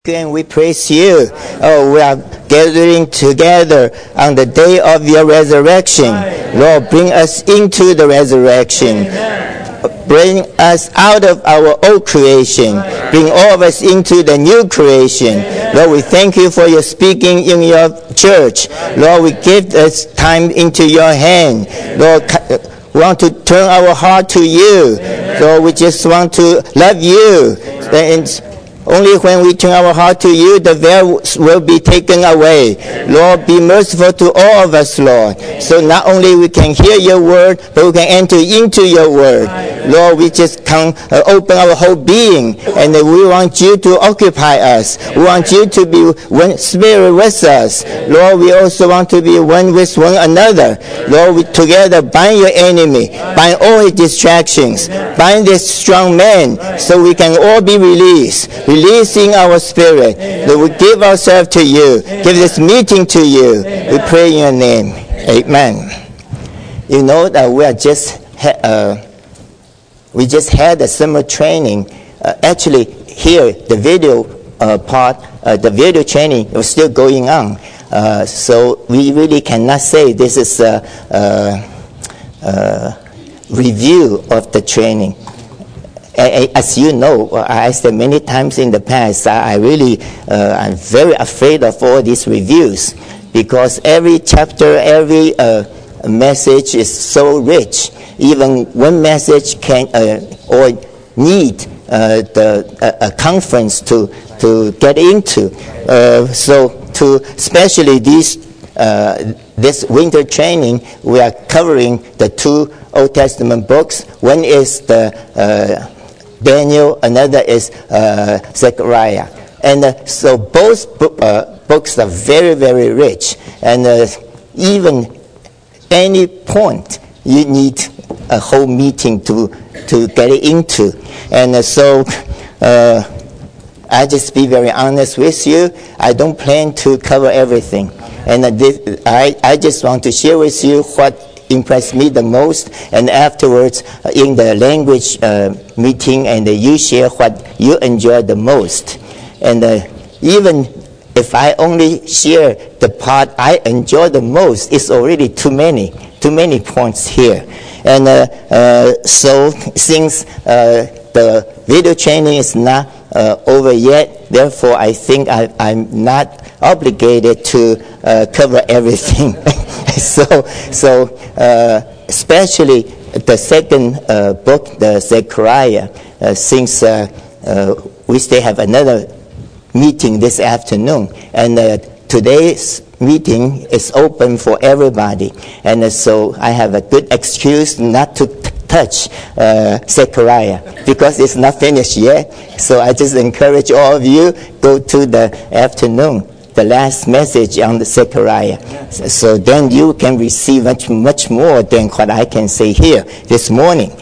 And we praise you. Oh, we are gathering together on the day of your resurrection. Lord, bring us into the resurrection. Bring us out of our old creation. Bring all of us into the new creation. Lord, we thank you for your speaking in your church. Lord, we give this time into your hand. Lord, we want to turn our heart to you. Lord, we just want to love you. And only when we turn our heart to you, the veil will be taken away. Lord, be merciful to all of us, Lord. So not only we can hear your word, but we can enter into your word. Lord, we just can open our whole being, and we want you to occupy us. We want you to be one spirit with us. Lord, we also want to be one with one another. Lord, we together bind your enemy, bind all his distractions, bind this strong man, so we can all be released. Releasing our spirit, that we give ourselves to you, give this meeting to you. We pray in your name. Amen. You know that we just had a summer training. Actually, here the video the video training was still going on. So we really cannot say this is a review of the training. As you know, I said many times in the past, I'm very afraid of all these reviews, because every chapter, every message is so rich. Even one message can or need a conference to get into. Especially this winter training, we are covering the two Old Testament books. One is the Daniel, another is Zechariah. And so both books are very, very rich. And even any point, you need a whole meeting to get into. And so I just be very honest with you. I don't plan to cover everything. And I just want to share with you what impressed me the most, and afterwards in the language meeting, and you share what you enjoy the most. And even if I only share the part I enjoy the most, it's already too many points here. And so since the video training is not over yet, therefore I think I'm not obligated to cover everything. So especially the second book, the Zechariah, since we still have another meeting this afternoon, and today's meeting is open for everybody, and so I have a good excuse not to touch Zechariah, because it's not finished yet. So I just encourage all of you, go to the afternoon, the last message on the Zechariah. So then you can receive much more than what I can say here this morning.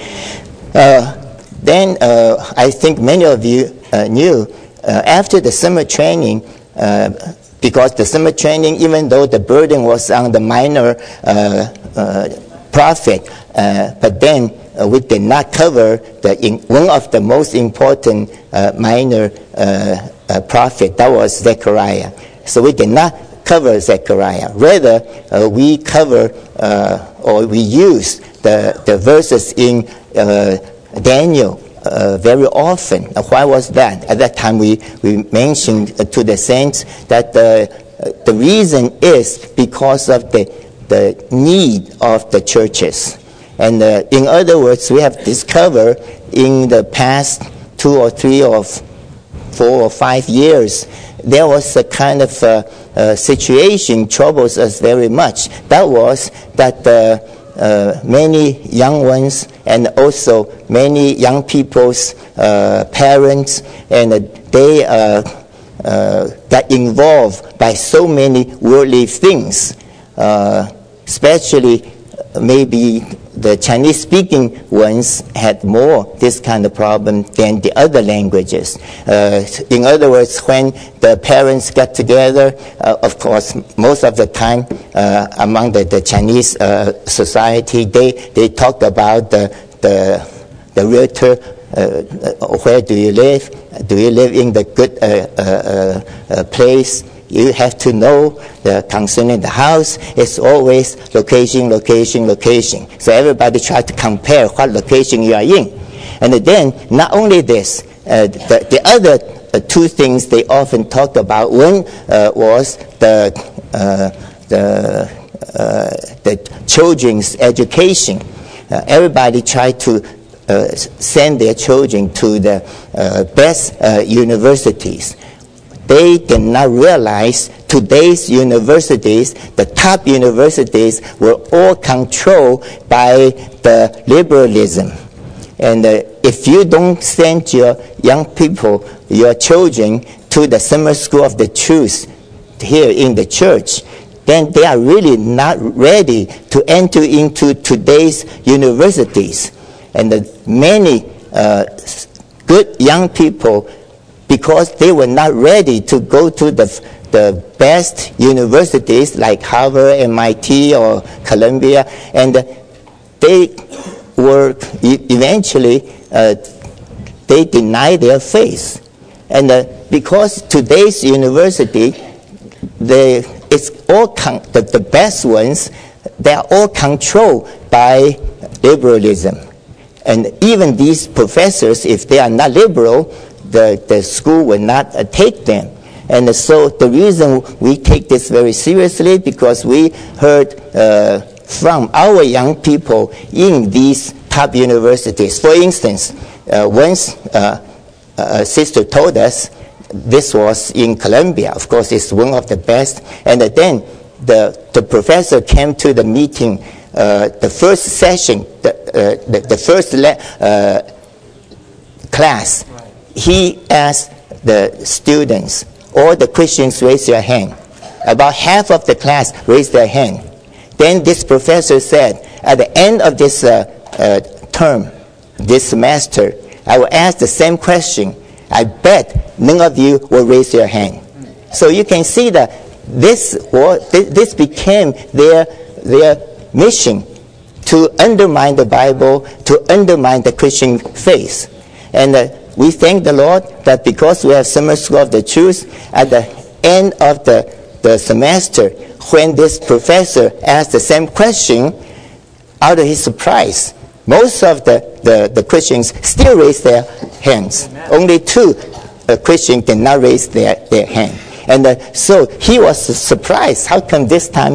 Then I think many of you knew after the summer training, because the summer training, even though the burden was on the minor prophet, but then we did not cover one of the most important minor prophet, that was Zechariah. So we did not cover Zechariah. Rather, we cover or we use the verses in Daniel very often. Why was that? At that time, we mentioned to the saints that the reason is because of the need of the churches. And in other words, we have discovered in the past 2 or 3 or 4 or 5 years, there was a kind of situation troubles us very much. That was that many young ones, and also many young people's parents, and they got involved by so many worldly things, especially maybe the Chinese-speaking ones had more this kind of problem than the other languages. In other words, when the parents got together, of course, most of the time among the Chinese society, they talked about the realtor where do you live? Do you live in the good place? You have to know concerning the house. It's always location. So everybody try to compare what location you are in. And then not only this, the other two things they often talk about. One was the children's education. Everybody tried to send their children to the best universities. They did not realize today's universities, the top universities, were all controlled by the liberalism. And if you don't send your young people, your children, to the summer school of the truth here in the church, then they are really not ready to enter into today's universities. And many good young people, because they were not ready to go to the best universities like Harvard, MIT, or Columbia, and they were eventually they denied their faith. And because today's university, it's all the best ones, they are all controlled by liberalism. And even these professors, if they are not liberal, the school will not take them. And so the reason we take this very seriously, because we heard from our young people in these top universities. For instance, once a sister told us, this was in Columbia, of course it's one of the best, and then the professor came to the meeting, the first session, the first class. He asked the students, all the Christians raise their hand. About half of the class raised their hand. Then this professor said, at the end of this term, this semester, I will ask the same question. I bet none of you will raise your hand. So you can see that this became their mission, to undermine the Bible, to undermine the Christian faith. And we thank the Lord that because we have Summer School of the Truth, at the end of the semester, when this professor asked the same question, out of his surprise, most of the Christians still raised their hands. Amen. Only two Christians did not raise their hand. And so he was surprised. How come this time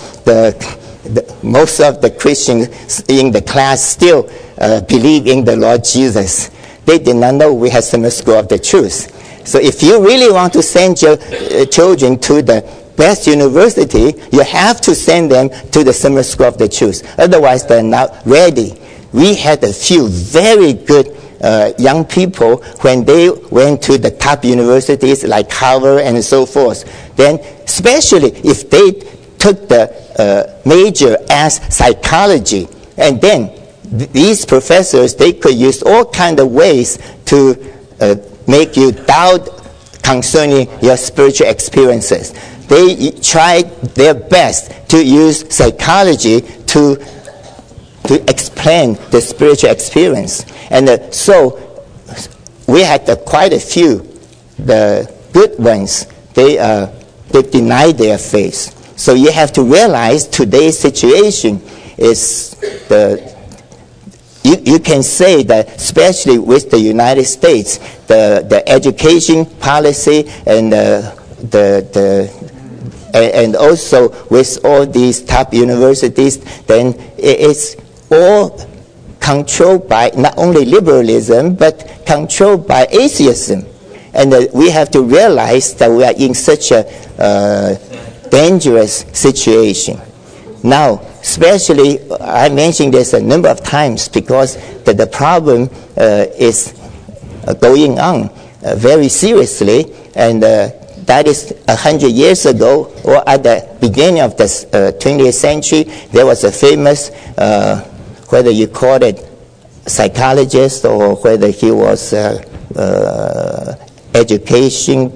most of the Christians in the class still believe in the Lord Jesus? They did not know we had Summer School of the Truth. So if you really want to send your children to the best university, you have to send them to the Summer School of the Truth. Otherwise, they're not ready. We had a few very good young people when they went to the top universities like Harvard and so forth. Then, especially if they took the major as psychology, and then these professors, they could use all kinds of ways to make you doubt concerning your spiritual experiences. They tried their best to use psychology to explain the spiritual experience. And so we had quite a few, the good ones, they denied their faith. So you have to realize today's situation is you can say that especially with the United States, the education policy and and also with all these top universities, then it's all controlled by not only liberalism, but controlled by atheism. And we have to realize that we are in such a dangerous situation. Now, especially, I mentioned this a number of times because the problem is going on very seriously, and that is 100 years ago, or at the beginning of the 20th century, there was a famous, whether you call it psychologist or whether he was education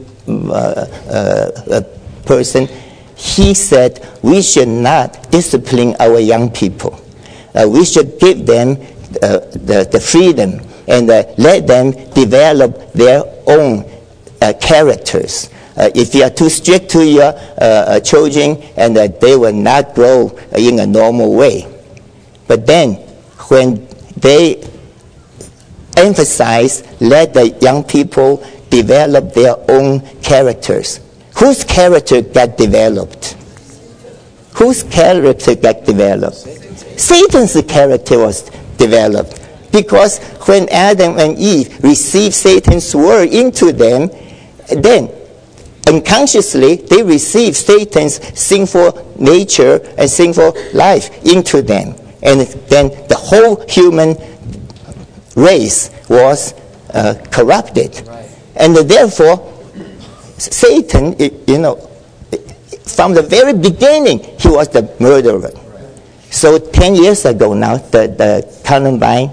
person. He said we should not discipline our young people. We should give them the freedom and let them develop their own characters. If you are too strict to your children, and they will not grow in a normal way. But then, when they emphasize, let the young people develop their own characters. Whose character got developed? Whose character got developed? Satan's character was developed. Because when Adam and Eve received Satan's word into them, then unconsciously they received Satan's sinful nature and sinful life into them. And then the whole human race was corrupted. And therefore, Satan, from the very beginning, he was the murderer. So 10 years ago now, the Columbine,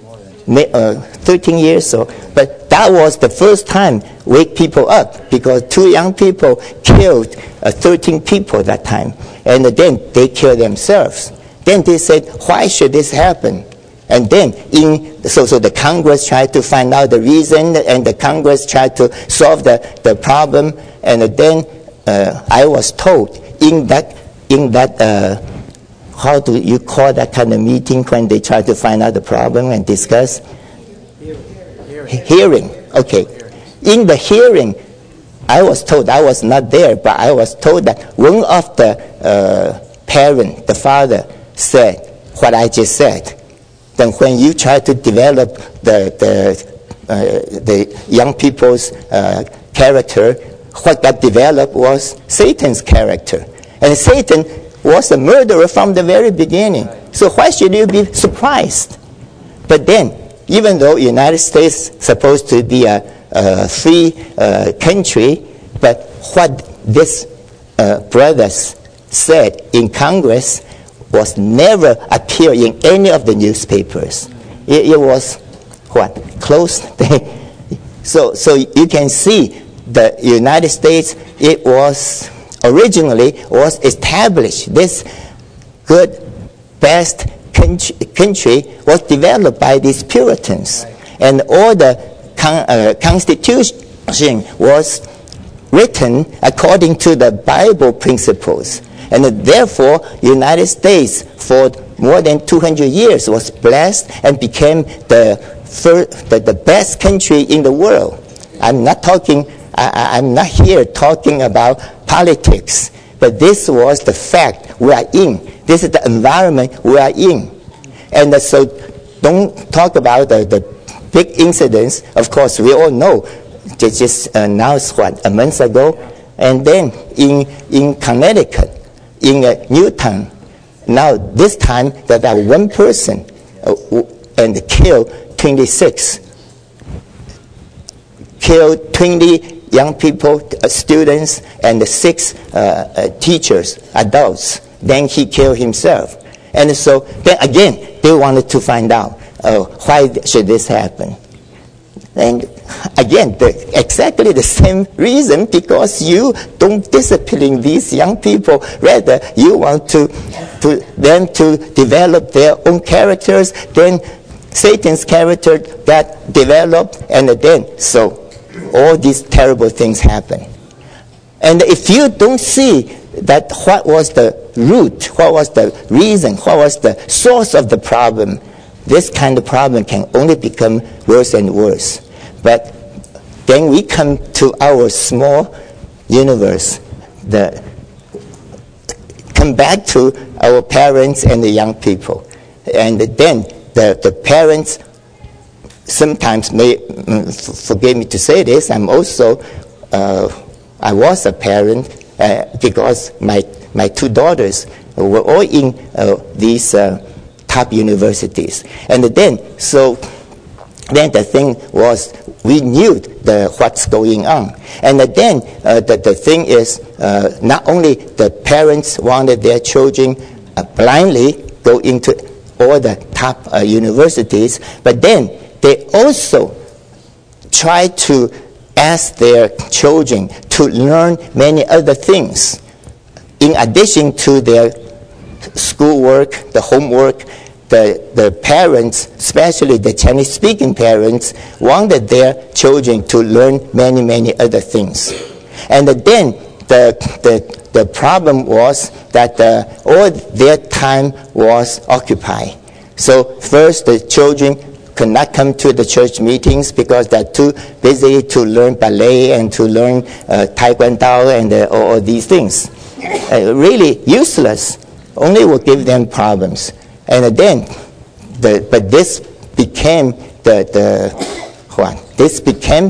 13 years so, but that was the first time wake people up, because 2 young people killed 13 people that time, and then they killed themselves. Then they said, why should this happen? And then so the Congress tried to find out the reason, and the Congress tried to solve the problem. And then I was told in that how do you call that kind of meeting when they try to find out the problem and discuss? Hearing. Okay. In the hearing, I was told, I was not there, but I was told that one of the parent, the father, said what I just said. Then when you try to develop the young people's character, what got developed was Satan's character. And Satan was a murderer from the very beginning. So why should you be surprised? But then, even though the United States is supposed to be a free country, but what these brothers said in Congress was never appear in any of the newspapers. It was what? Closed. So you can see the United States, it was originally was established. This good, best country was developed by these Puritans. And all the Constitution was written according to the Bible principles. And therefore, United States for more than 200 years was blessed and became the best country in the world. I'm not here talking about politics, but this was the fact we are in. This is the environment we are in. And so don't talk about the big incidents. Of course, we all know. They just announced a month ago. And then in Connecticut, in Newtown, now this time that one person and killed 26. Killed 20 young people, students, and 6 teachers, adults. Then he killed himself. And so then again, they wanted to find out why should this happen. And again, exactly the same reason, because you don't discipline these young people. Rather, you want them to develop their own characters. Then Satan's character got developed, and then so all these terrible things happen. And if you don't see that what was the root, what was the reason, what was the source of the problem, this kind of problem can only become worse and worse. But then we come to our small universe, come back to our parents and the young people. And then the parents sometimes may, forgive me to say this, I was a parent because my 2 daughters were all in these top universities. And then the thing was, we knew what's going on. And then the thing is, not only the parents wanted their children blindly go into all the top universities, but then they also try to ask their children to learn many other things in addition to their schoolwork, the homework, the parents, especially the Chinese-speaking parents, wanted their children to learn many, many other things. And then the problem was that all their time was occupied. So first, the children could not come to the church meetings because they're too busy to learn ballet and to learn taekwondo and all these things. Really useless. Only will give them problems. And then, but this became this became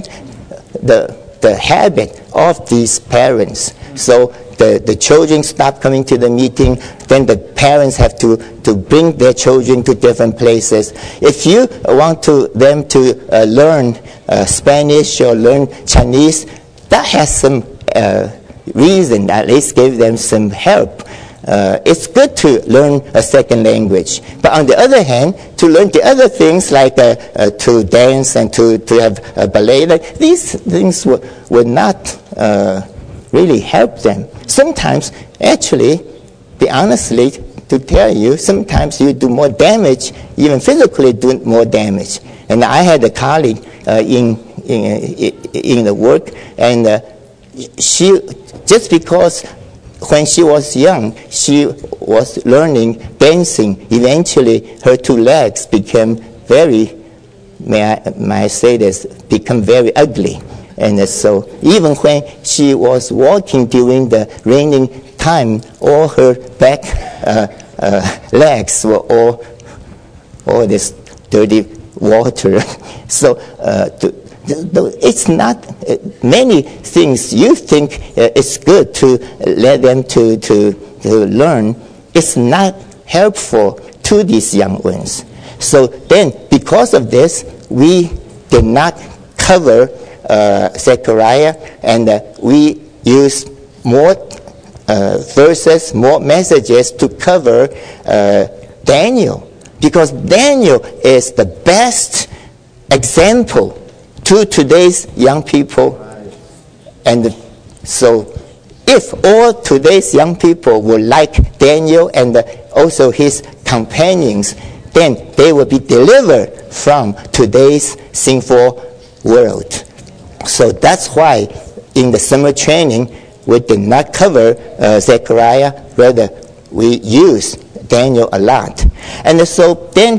the habit of these parents. So the children stop coming to the meeting, then the parents have to bring their children to different places. If you want them to learn Spanish or learn Chinese, that has some reason, at least give them some help. It's good to learn a second language. But on the other hand, to learn the other things like to dance and to have ballet, these things would not really help them. Sometimes, actually, be honestly, to tell you, sometimes you do more damage, even physically do more damage. And I had a colleague in the work, and she, just because when she was young, she was learning dancing. Eventually, her two legs became very, may I say this, become very ugly. And so even when she was walking during the raining time, all her back legs were all this dirty water. So it's not many things you think it's good to let them to learn. It's not helpful to these young ones. So then, because of this, we did not cover Zechariah, and we use more verses, more messages to cover Daniel, because Daniel is the best example to today's young people. And so if all today's young people would like Daniel and also his companions, then they will be delivered from today's sinful world. So that's why in the summer training we did not cover Zechariah, rather we use Daniel a lot. And so then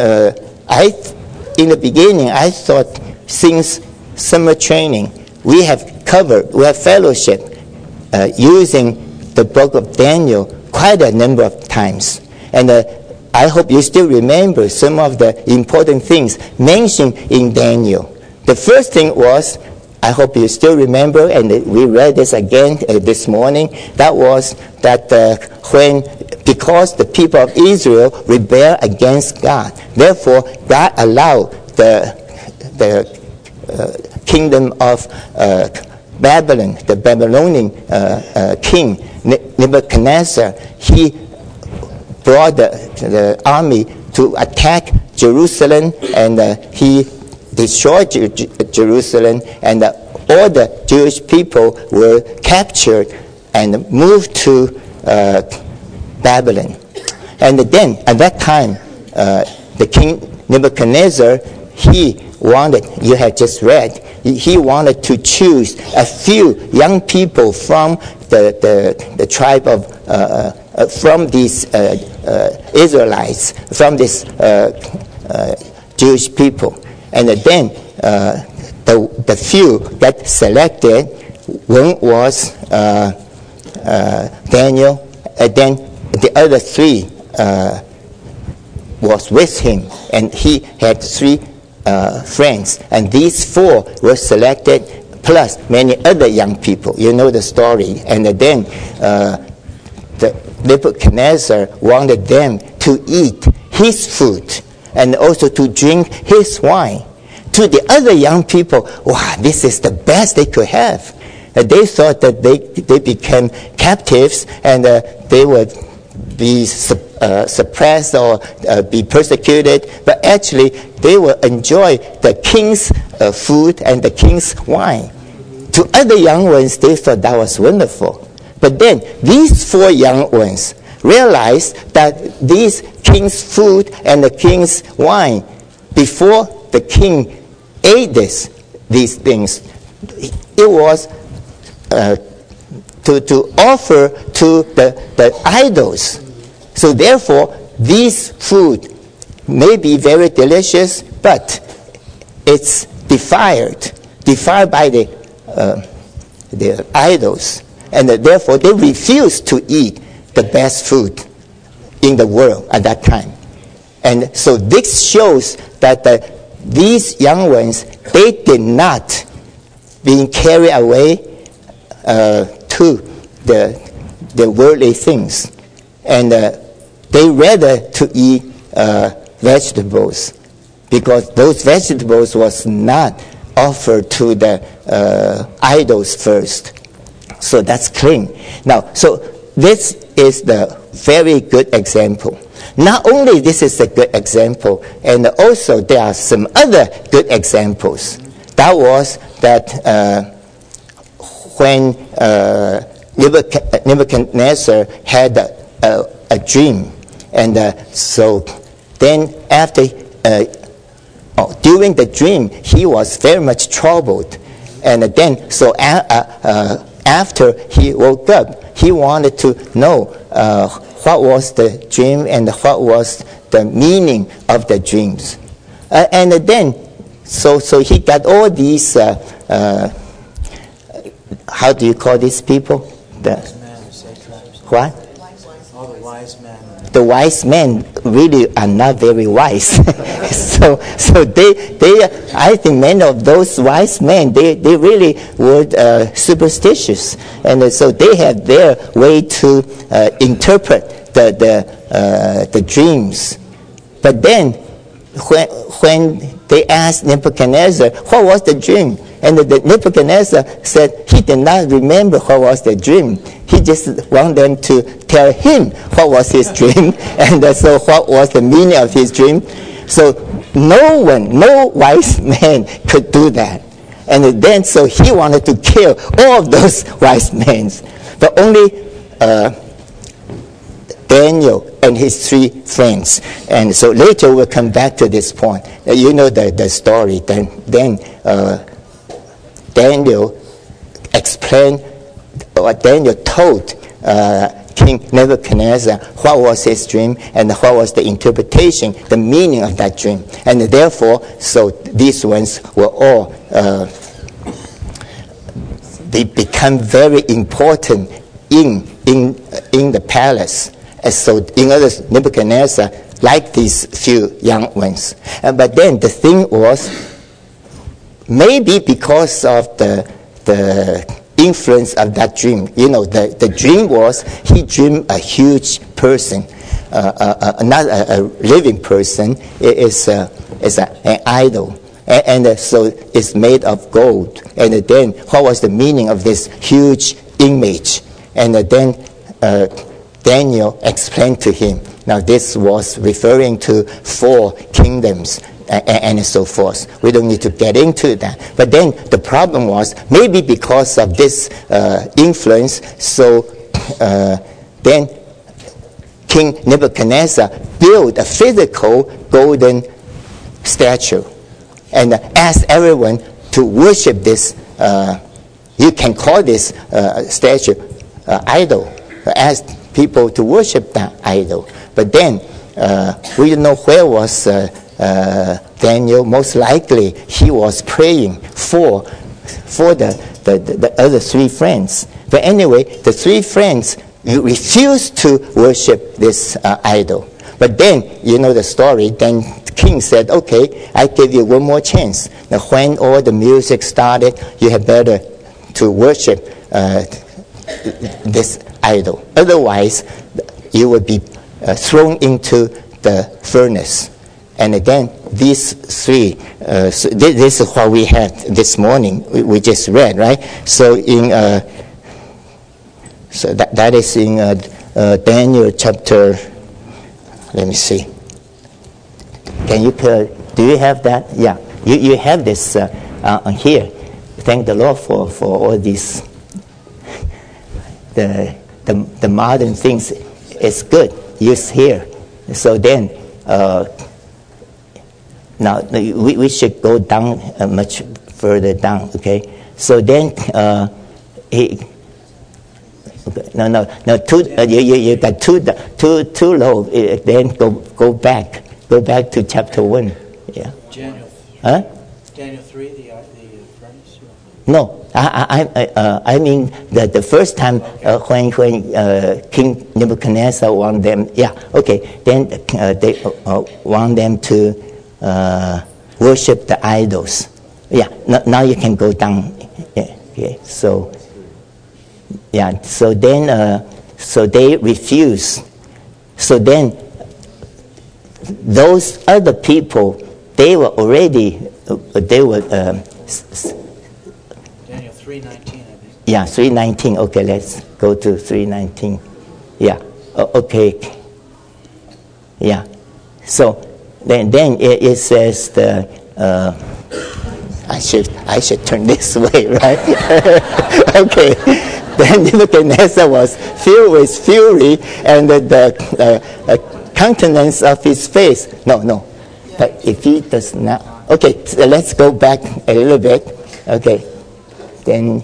in the beginning I thought, since summer training we have fellowship using the book of Daniel quite a number of times. And I hope you still remember some of the important things mentioned in Daniel. The first thing was, I hope you still remember, and we read this again this morning, that was that because the people of Israel rebelled against God, therefore God allowed the kingdom of Babylon, the Babylonian king Nebuchadnezzar, he brought the army to attack Jerusalem, and he destroyed Jerusalem, and all the Jewish people were captured and moved to Babylon. And then at that time, the king Nebuchadnezzar, he wanted, you had just read, he wanted to choose a few young people from the tribe of from these Israelites, from these Jewish people. And then the few that selected, one was Daniel, and then the other three was with him, and he had three friends. And these four were selected, plus many other young people. You know the story. And then the Nebuchadnezzar wanted them to eat his food and also to drink his wine. To the other young people, wow, this is the best they could have. They thought that they became captives, and they would be suppressed or be persecuted, but actually they will enjoy the king's food and the king's wine. To other young ones, they thought that was wonderful. But then these four young ones realized that these king's food and the king's wine, before the king ate these things, it was to offer to the idols. So therefore, this food may be very delicious, but it's defiled by the idols. And therefore, they refused to eat the best food in the world at that time. And so this shows that these young ones, they did not being carried away to the worldly things. And they rather to eat vegetables, because those vegetables was not offered to the idols first. So that's clean. Now, so this is the very good example. Not only this is a good example, and also there are some other good examples. That was that when Nebuchadnezzar had a dream, and so then after during the dream he was very much troubled, and then so after he woke up, he wanted to know what was the dream and what was the meaning of the dreams. And then, so he got all these, how do you call these people? What? All the wise men. The wise men really are not very wise. so they I think many of those wise men, they really were superstitious, and so they had their way to interpret the dreams. But then when they asked Nebuchadnezzar, what was the dream? And the Nebuchadnezzar said he did not remember what was the dream. He just wanted them to tell him what was his dream, and so what was the meaning of his dream. So no wise man could do that. And then so he wanted to kill all of those wise men. But only Daniel and his 3 friends. And so later we'll come back to this point. You know the story. Then Daniel explained, or Daniel told King Nebuchadnezzar what was his dream and what was the interpretation, the meaning of that dream. And therefore, so these ones were all, they become very important in the palace. And so in other words, Nebuchadnezzar liked these few young ones. But then the thing was, maybe because of the influence of that dream. You know, the dream was he dreamed a huge person, not a living person. It is an idol. And so it's made of gold. And then what was the meaning of this huge image? And then Daniel explained to him. Now this was referring to 4 kingdoms. And so forth. We don't need to get into that. But then the problem was, maybe because of this influence, so then King Nebuchadnezzar built a physical golden statue and asked everyone to worship this, you can call this statue idol. Asked people to worship that idol. But then, we don't know where was Daniel. Most likely he was praying for the other 3 friends. But anyway, the 3 friends refused to worship this idol. But then, you know the story, then the king said, okay, I give you one more chance. Now when all the music started, you had better to worship this idol. Otherwise, you would be thrown into the furnace. And again, these 3, so this is what we had this morning. We just read, right? So in so that is in Daniel chapter. Let me see. Can you do you have that? Yeah, you have this here. Thank the Lord for all these the modern things. it's good. Use here. So then, now we should go down much further down. Okay. So then he. Okay. No. You got too low. Then go back. Go back to chapter 1. Yeah. Daniel 3, the furnace? No, I mean the first time when King Nebuchadnezzar want them, then they want them to worship the idols. Yeah, now you can go down. Yeah. So then they refuse. So then those other people, they were already Daniel 3:19, I think. Yeah, 3:19. Okay, let's go to 3:19. Yeah. Okay. Yeah. So then it says I should turn this way, right? Okay. Then Nebuchadnezzar was filled with fury, and the countenance of his face. No. But if he does not, okay. So let's go back a little bit. Okay. Then.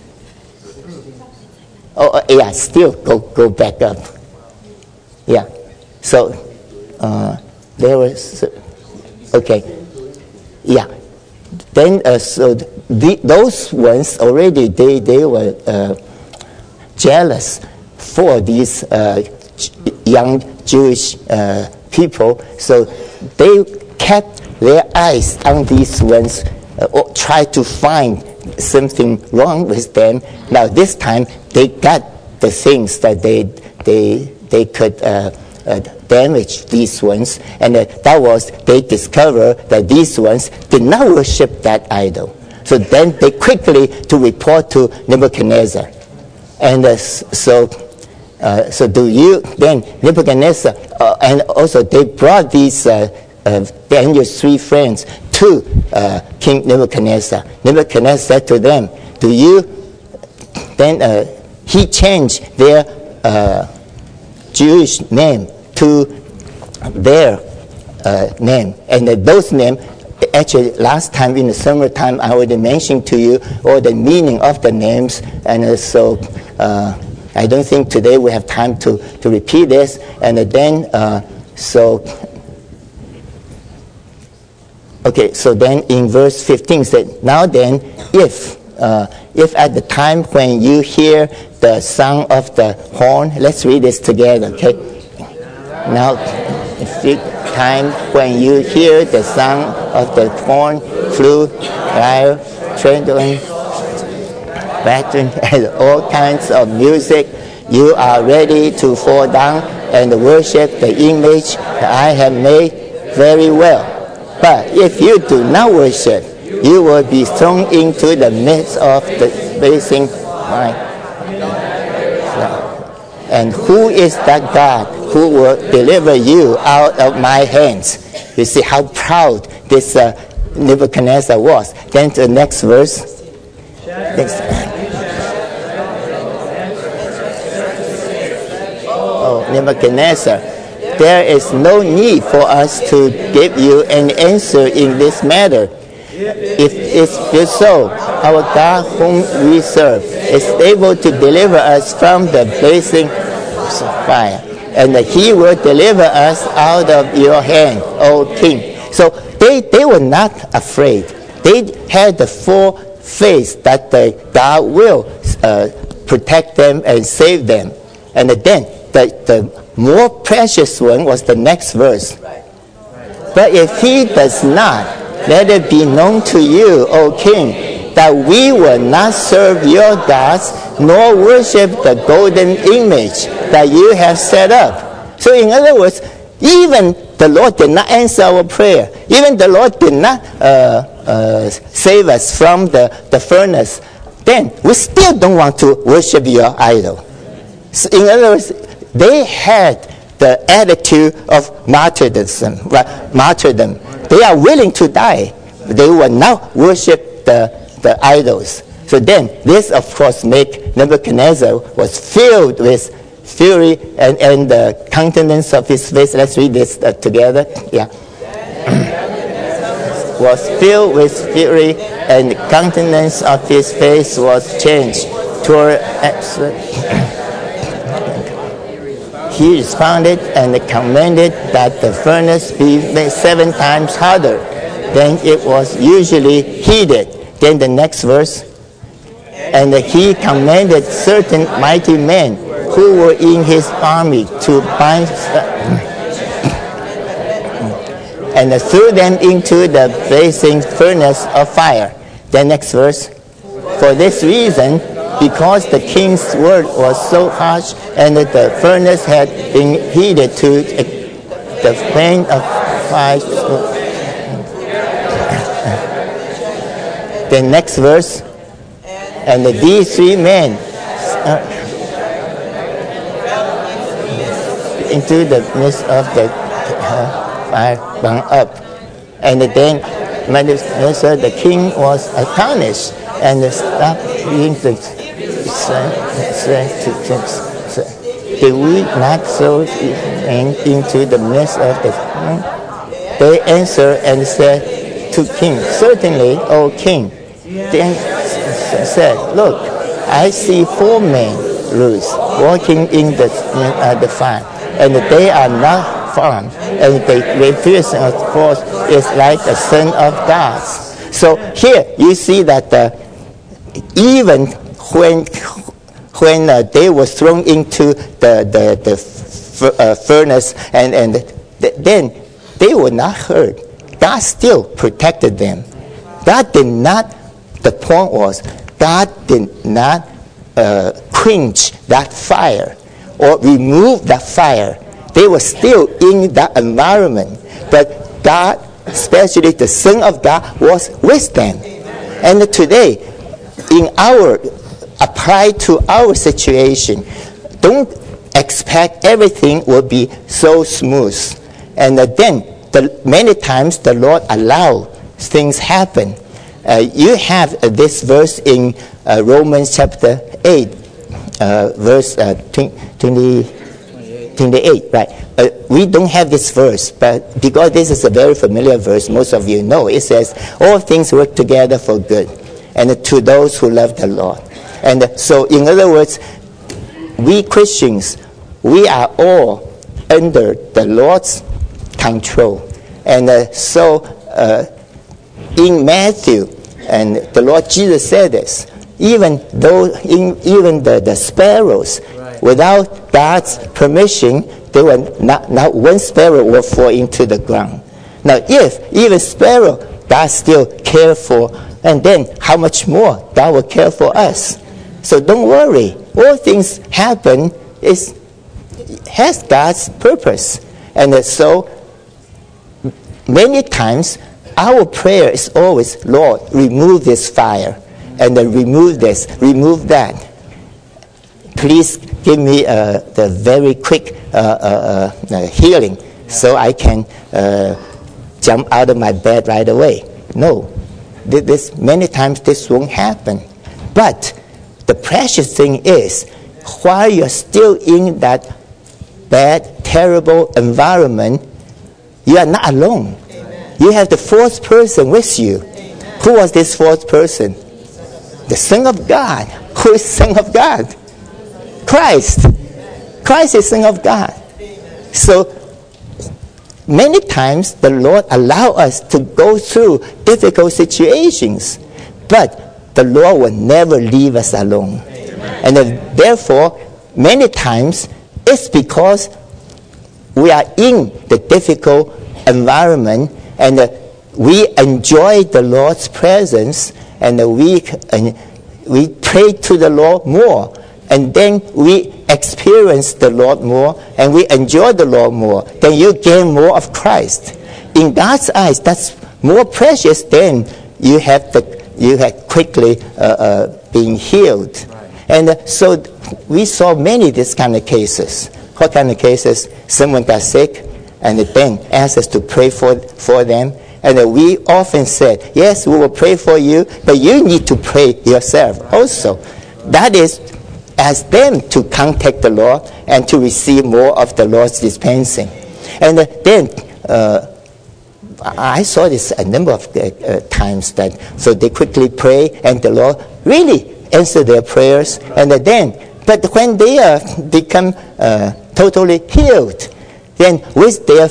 Still go back up. Yeah. So there was. Okay. Yeah. Then those ones already they were jealous for these young Jewish people, so they kept their eyes on these ones, or try to find something wrong with them. Now this time they got the things that they could damage these ones, and that was they discovered that these ones did not worship that idol. So then they quickly to report to Nebuchadnezzar, and so do you then Nebuchadnezzar, and also they brought these Daniel's 3 friends to King Nebuchadnezzar. Nebuchadnezzar said to them, "Do you?" Then he changed their Jewish name to their name, and those names. Actually, last time in the summertime, I already mentioned to you all the meaning of the names, and so I don't think today we have time to repeat this. And then, so then in verse 15 said, "Now then, if at the time when you hear the sound of the horn," let's read this together, okay? Now, if the time when you hear the sound of the horn, flute, lyre, trembling, battering, and all kinds of music, you are ready to fall down and worship the image that I have made, very well. But if you do not worship, you will be thrown into the midst of the blazing fire. And who is that God who will deliver you out of my hands? You see how proud this Nebuchadnezzar was. Then to the next verse. Nebuchadnezzar, there is no need for us to give you an answer in this matter. If it's so, our God whom we serve is able to deliver us from the blazing fire, and he will deliver us out of your hand, O king. So they were not afraid. They had the full faith that God will protect them and save them. And then the more precious one was the next verse. But if he does not, let it be known to you, O king, that we will not serve your gods, nor worship the golden image that you have set up. So in other words, even the Lord did not answer our prayer. Even the Lord did not save us from the furnace. Then we still don't want to worship your idol. So in other words, they had the attitude of martyrdom. They are willing to die. They will not worship the idols. So then, this of course made Nebuchadnezzar was filled with fury and the countenance of his face. Let's read this together. Yeah. Was filled with fury, and the countenance of his face was changed toward he responded and commanded that the furnace be made 7 times hotter than it was usually heated. Then the next verse. And he commanded certain mighty men who were in his army to bind and threw them into the blazing furnace of fire. The next verse. For this reason, because the king's word was so harsh and the furnace had been heated to the flame of fire. The next verse. And these 3 men into the midst of the fire burned up. And then the king was astonished and stopped in the did we not throw into the midst of the fire? They answered and said to king, certainly, O king. Then said, look, I see 4 men loose walking in the fire, and they are not found, and the appearance of course is like the Son of God. So here you see that even when they were thrown into the furnace, and then they were not hurt. God still protected them. God did not. The point was, God did not quench that fire or remove that fire. They were still in that environment, but God, especially the Son of God, was with them. And today, applied to our situation, don't expect everything will be so smooth. And then, many times the Lord allows things happen. You have this verse in Romans chapter 8, verse 28, right? We don't have this verse, but because this is a very familiar verse, most of you know, it says, all things work together for good, and to those who love the Lord. And so, in other words, we Christians, we are all under the Lord's control. And in Matthew, and the Lord Jesus said this, even the sparrows, right, without God's permission, they were not one sparrow will fall into the ground. Now, if even sparrow God still care for, and then how much more God will care for us? So don't worry. All things happen has God's purpose, and so many times our prayer is always, Lord, remove this fire, and then remove this, remove that. Please give me the very quick healing so I can jump out of my bed right away. No, many times this won't happen. But the precious thing is, while you're still in that bad, terrible environment, you are not alone. You have the 4th person with you. Amen. Who was this 4th person? The Son of God. Who is Son of God? Christ. Christ is Son of God. So many times the Lord allows us to go through difficult situations, but the Lord will never leave us alone. Amen. And therefore, many times it's because we are in the difficult environment, and we enjoy the Lord's presence, and we pray to the Lord more, and then we experience the Lord more, and we enjoy the Lord more. Then you gain more of Christ. In God's eyes, that's more precious than you have quickly being healed. Right. And so we saw many this kind of cases. What kind of cases? Someone got sick, and then asked us to pray for them. And we often said, yes, we will pray for you, but you need to pray yourself also. That is ask them to contact the Lord and to receive more of the Lord's dispensing. And then I saw this a number of times that so they quickly pray and the Lord really answered their prayers. And then, but when they become totally healed, then with their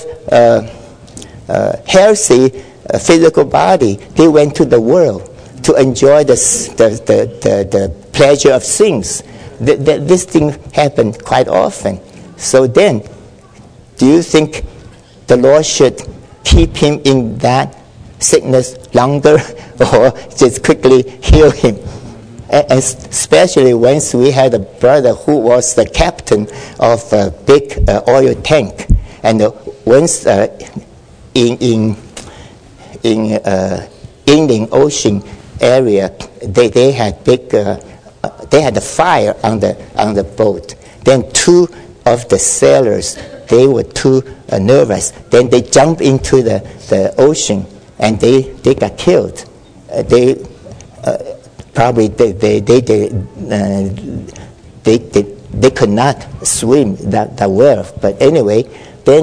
healthy physical body, they went to the world to enjoy the pleasure of things. This thing happened quite often. So then, do you think the Lord should keep him in that sickness longer or just quickly heal him? And especially once we had a brother who was the captain of a big oil tank. And once in Indian Ocean area, they had they had a fire on the boat. Then two of the sailors, they were too nervous. Then they jumped into the ocean and they got killed. They could not swim that well. But anyway, then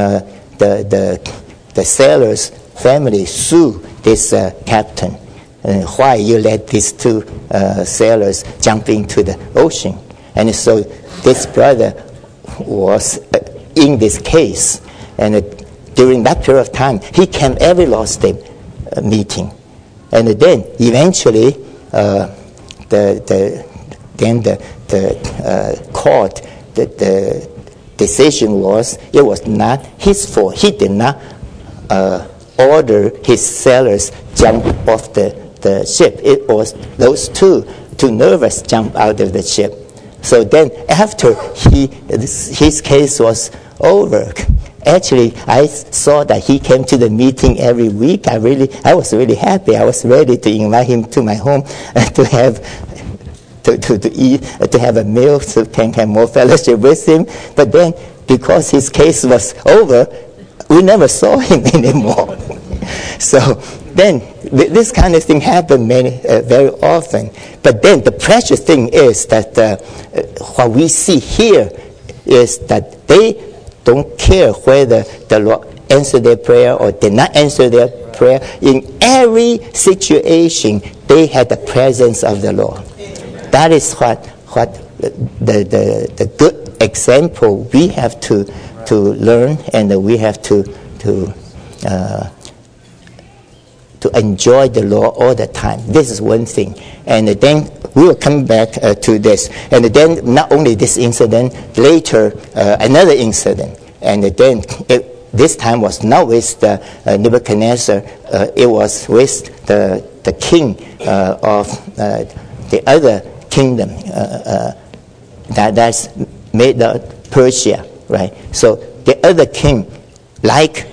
the sailors' family sued this captain. Why you let these two sailors jump into the ocean? And so this brother was in this case. And during that period of time, he came every Lord's Day meeting. And then eventually, the court, the decision was it was not his fault. He did not order his sailors jump off the ship. It was those two nervous jump out of the ship. So then after his case was over, actually I saw that he came to the meeting every week. I was really happy. I was ready to invite him to my home to eat, to have a meal, so can have more fellowship with him. But then because his case was over, we never saw him anymore. So then this kind of thing happened very often. But then the precious thing is that what we see here is that they don't care whether the Lord answered their prayer or did not answer their prayer. In every situation, they had the presence of the Lord. That is what the good example we have to learn, and we have to enjoy the Lord all the time. This is one thing. And then we will come back to this. And then not only this incident, later another incident. And then this time was not with Nebuchadnezzar. It was with the king of the other kingdom that's made Persia, right? So the other king, like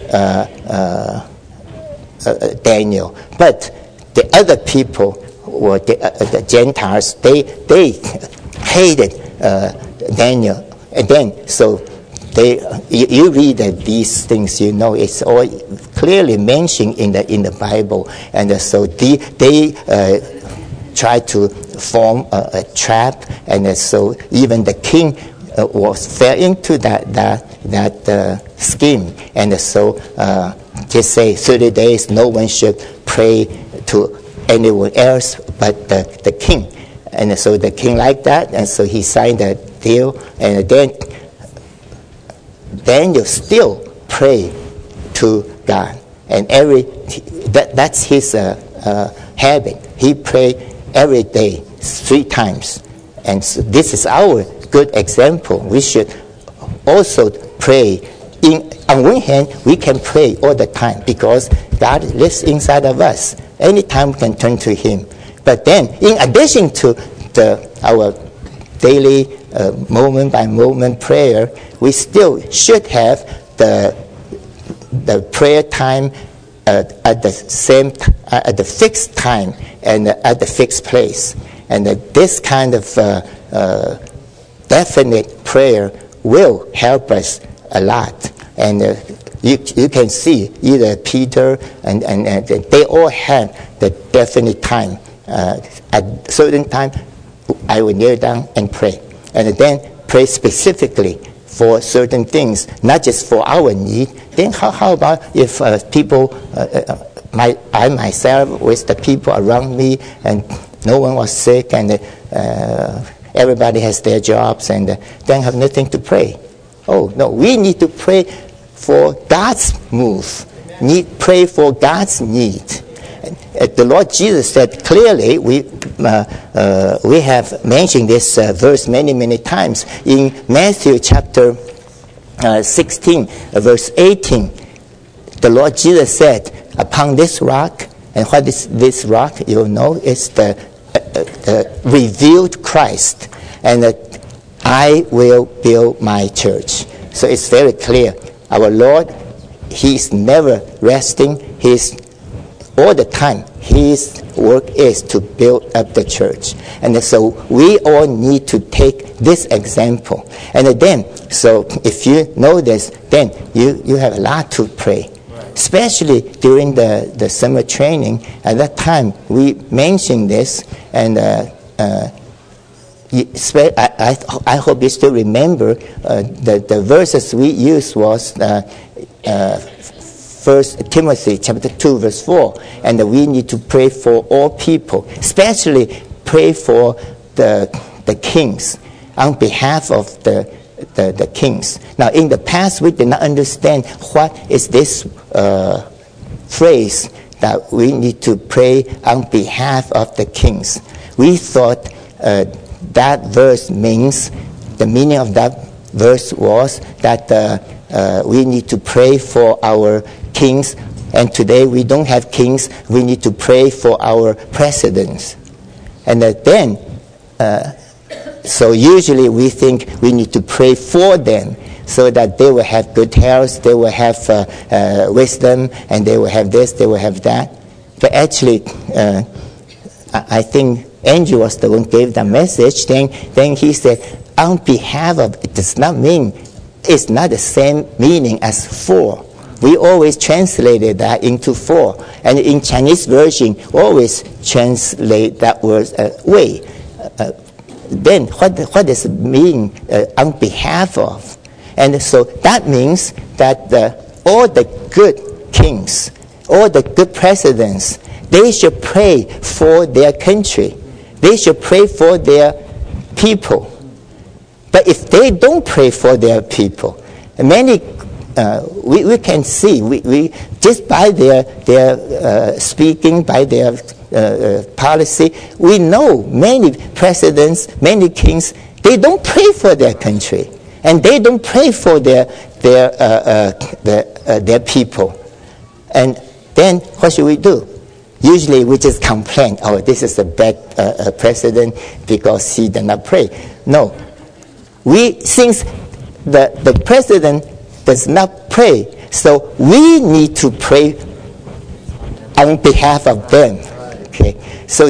Daniel, but the other people were the Gentiles. They hated Daniel, and then so you read these things, you know it's all clearly mentioned in the Bible, and so they tried to form a trap, and so even the king fell into that scheme, and so just say 30 days no one should pray to anyone else but the king. And so the king liked that, and so he signed a deal, and then Daniel still prayed to God, and that's his habit. He prayed every day 3 times, and so this is our good example. We should also pray. On one hand, we can pray all the time because God lives inside of us. Anytime we can turn to Him. But then, in addition to our daily moment-by-moment prayer, we still should have the prayer time at the fixed time and at the fixed place. And this kind of definite prayer will help us a lot. And you can see either Peter and they all had the definite time. At certain time, I will kneel down and pray. And then pray specifically for certain things, not just for our need. Then how about if people, I myself with the people around me, and no one was sick, and everybody has their jobs, and then have nothing to pray? Oh, no, we need to pray for God's move. Pray for God's need. The Lord Jesus said clearly, we have mentioned this verse many times in Matthew chapter 16, verse 18. The Lord Jesus said, upon this rock, and what is this rock? You know, it's the revealed Christ, and I will build my church. So it's very clear. Our Lord, He's never resting. He's all the time. His work is to build up the church. And so we all need to take this example. And then, so if you know this, then you have a lot to pray. Especially during the summer training. At that time, we mentioned this, and I hope you still remember the verses we used was 1 Timothy chapter 2 verse 4, and we need to pray for all people, especially pray for the kings, on behalf of the kings. Now, in the past, we did not understand what is this phrase that we need to pray on behalf of the kings. We thought that verse means, the meaning of that verse was that we need to pray for our kings, and today we don't have kings. We need to pray for our presidents. And then, so usually we think we need to pray for them so that they will have good health, they will have wisdom, and they will have this, they will have that. But actually, I think Andrew was the one who gave the message. Then he said, on behalf of, it does not mean, it's not the same meaning as for. We always translated that into for. And in Chinese version, always translate that word way. Then what does it mean on behalf of? And so that means that all the good kings, all the good presidents, they should pray for their country. They should pray for their people. But if they don't pray for their people, many we can see, we just by their speaking, by their policy, we know many presidents, many kings, they don't pray for their country, and they don't pray for their people. And then what should we do? Usually we just complain, oh, this is a bad president because he did not pray. No. Since the president does not pray, so we need to pray on behalf of them. Okay. So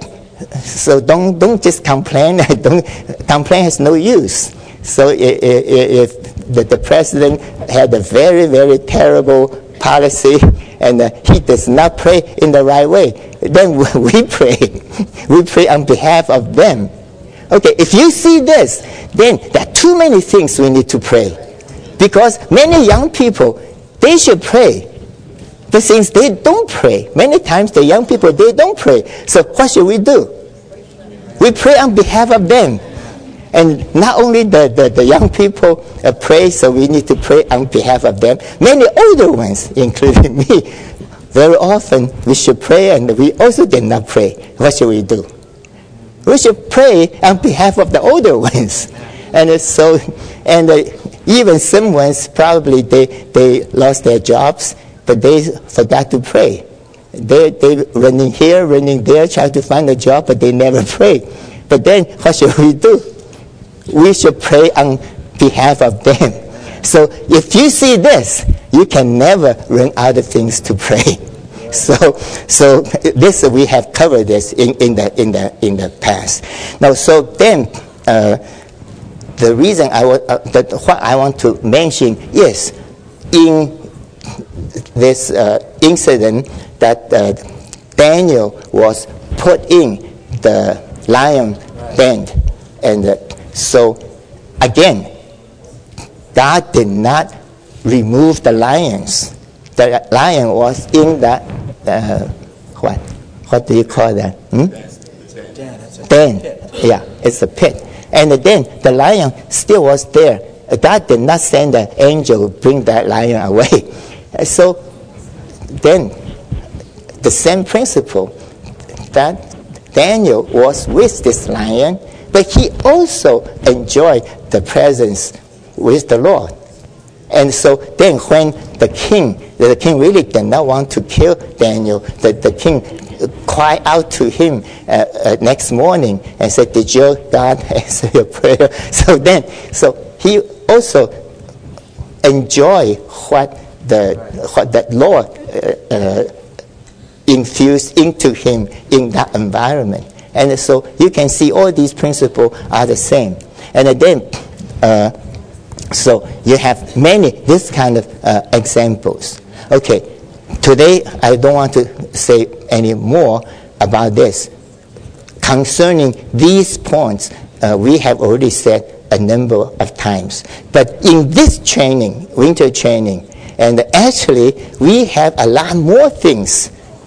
don't just complain. Complain has no use. So if the president had a very, very terrible policy and he does not pray in the right way, then we pray. We pray on behalf of them. Okay, if you see this, then there are too many things we need to pray. Because many young people, they should pray. But since they don't pray, many times the young people, they don't pray. So what should we do? We pray on behalf of them. And not only the young people pray, so we need to pray on behalf of them. Many older ones, including me, very often we should pray and we also did not pray. What should we do? We should pray on behalf of the older ones. And so, even some ones probably they lost their jobs, but they forgot to pray. They running here, running there, trying to find a job, but they never pray. But then what should we do? We should pray on behalf of them. So if you see this, you can never run out of things to pray. So this we have covered this in the past. Now, so then the reason what I want to mention is in this incident that Daniel was put in the lion bend. And so, again, God did not remove the lions. The lion was in that, what do you call that? Den. Yeah, it's a pit. And then the lion still was there. God did not send an angel to bring that lion away. So then the same principle that Daniel was with this lion, but he also enjoyed the presence with the Lord. And so then when the king really did not want to kill Daniel, the king cried out to him next morning and said, "Did your God answer your prayer?" So he also enjoyed what the Lord infused into him in that environment. And so you can see all these principles are the same. And then, so you have many this kind of examples. Okay, today I don't want to say any more about this. Concerning these points, we have already said a number of times. But in this training, winter training, and actually we have a lot more things.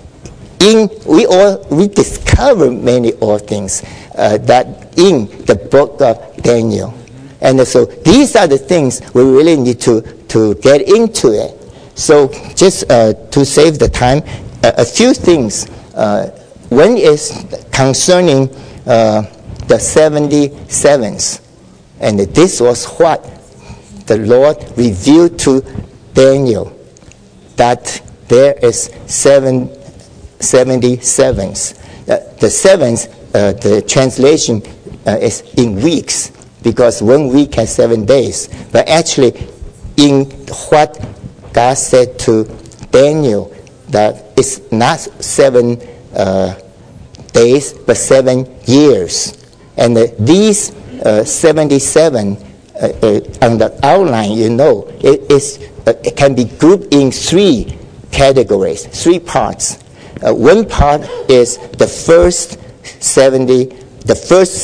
We discover many more things that in the book of Daniel. And so these are the things we really need to get into it. So just to save the time, a few things. One is concerning the 77s. And this was what the Lord revealed to Daniel, that there is 77s. The sevens, the translation is in weeks, because 1 week has 7 days. But actually, in what God said to Daniel, that it's not 7 days, but 7 years. And these 77 on the outline, it can be grouped in 3 categories, 3 parts. One part is the first 7, the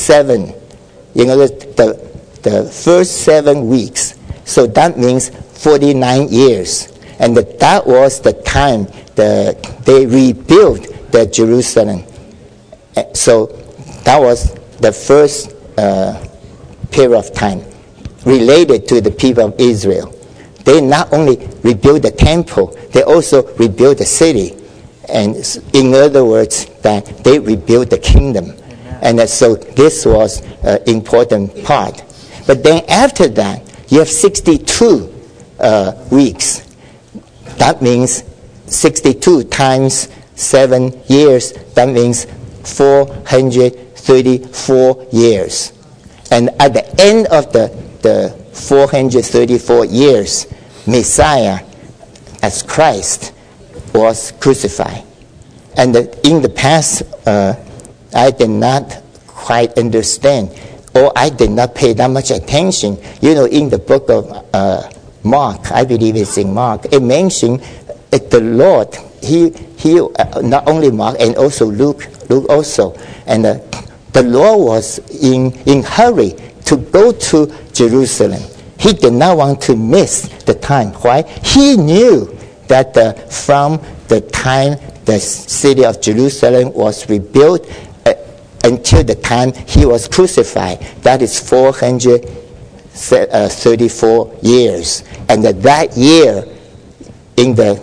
first 7 weeks. So that means 49 years. And that was the time they rebuilt the Jerusalem. So that was the first period of time related to the people of Israel. They not only rebuilt the temple, they also rebuilt the city. And in other words, that they rebuilt the kingdom. Amen. And so this was an important part. But then after that, you have 62 weeks. That means 62 times 7 years. That means 434 years. And at the end of the 434 years, Messiah, as Christ, was crucified. And in the past, I did not quite understand, or I did not pay that much attention. In the book of Mark, I believe it's in Mark, it mentioned the Lord, he not only Mark, and also Luke also. And the Lord was in hurry to go to Jerusalem. He did not want to miss the time. Why? He knew that from the time the city of Jerusalem was rebuilt until the time he was crucified, that is 434 years. And that year, in the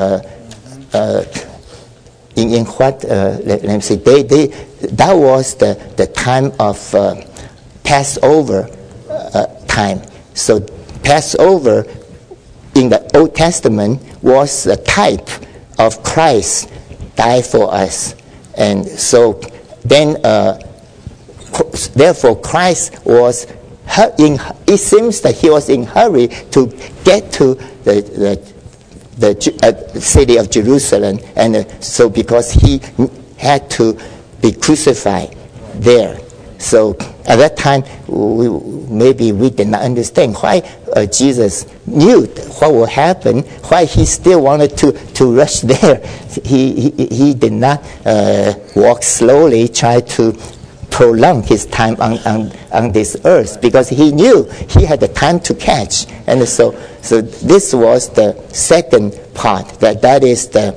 in what let me see, that was the time of Passover time. So Passover in the Old Testament was a type of Christ died for us. And so then, therefore, Christ was it seems that he was in hurry to get to the city of Jerusalem, and so because he had to be crucified there. So at that time, maybe we did not understand why Jesus knew what would happen, why he still wanted to rush there. He did not walk slowly, try to prolong his time on this earth, because he knew he had the time to catch. And so this was the second part, that is the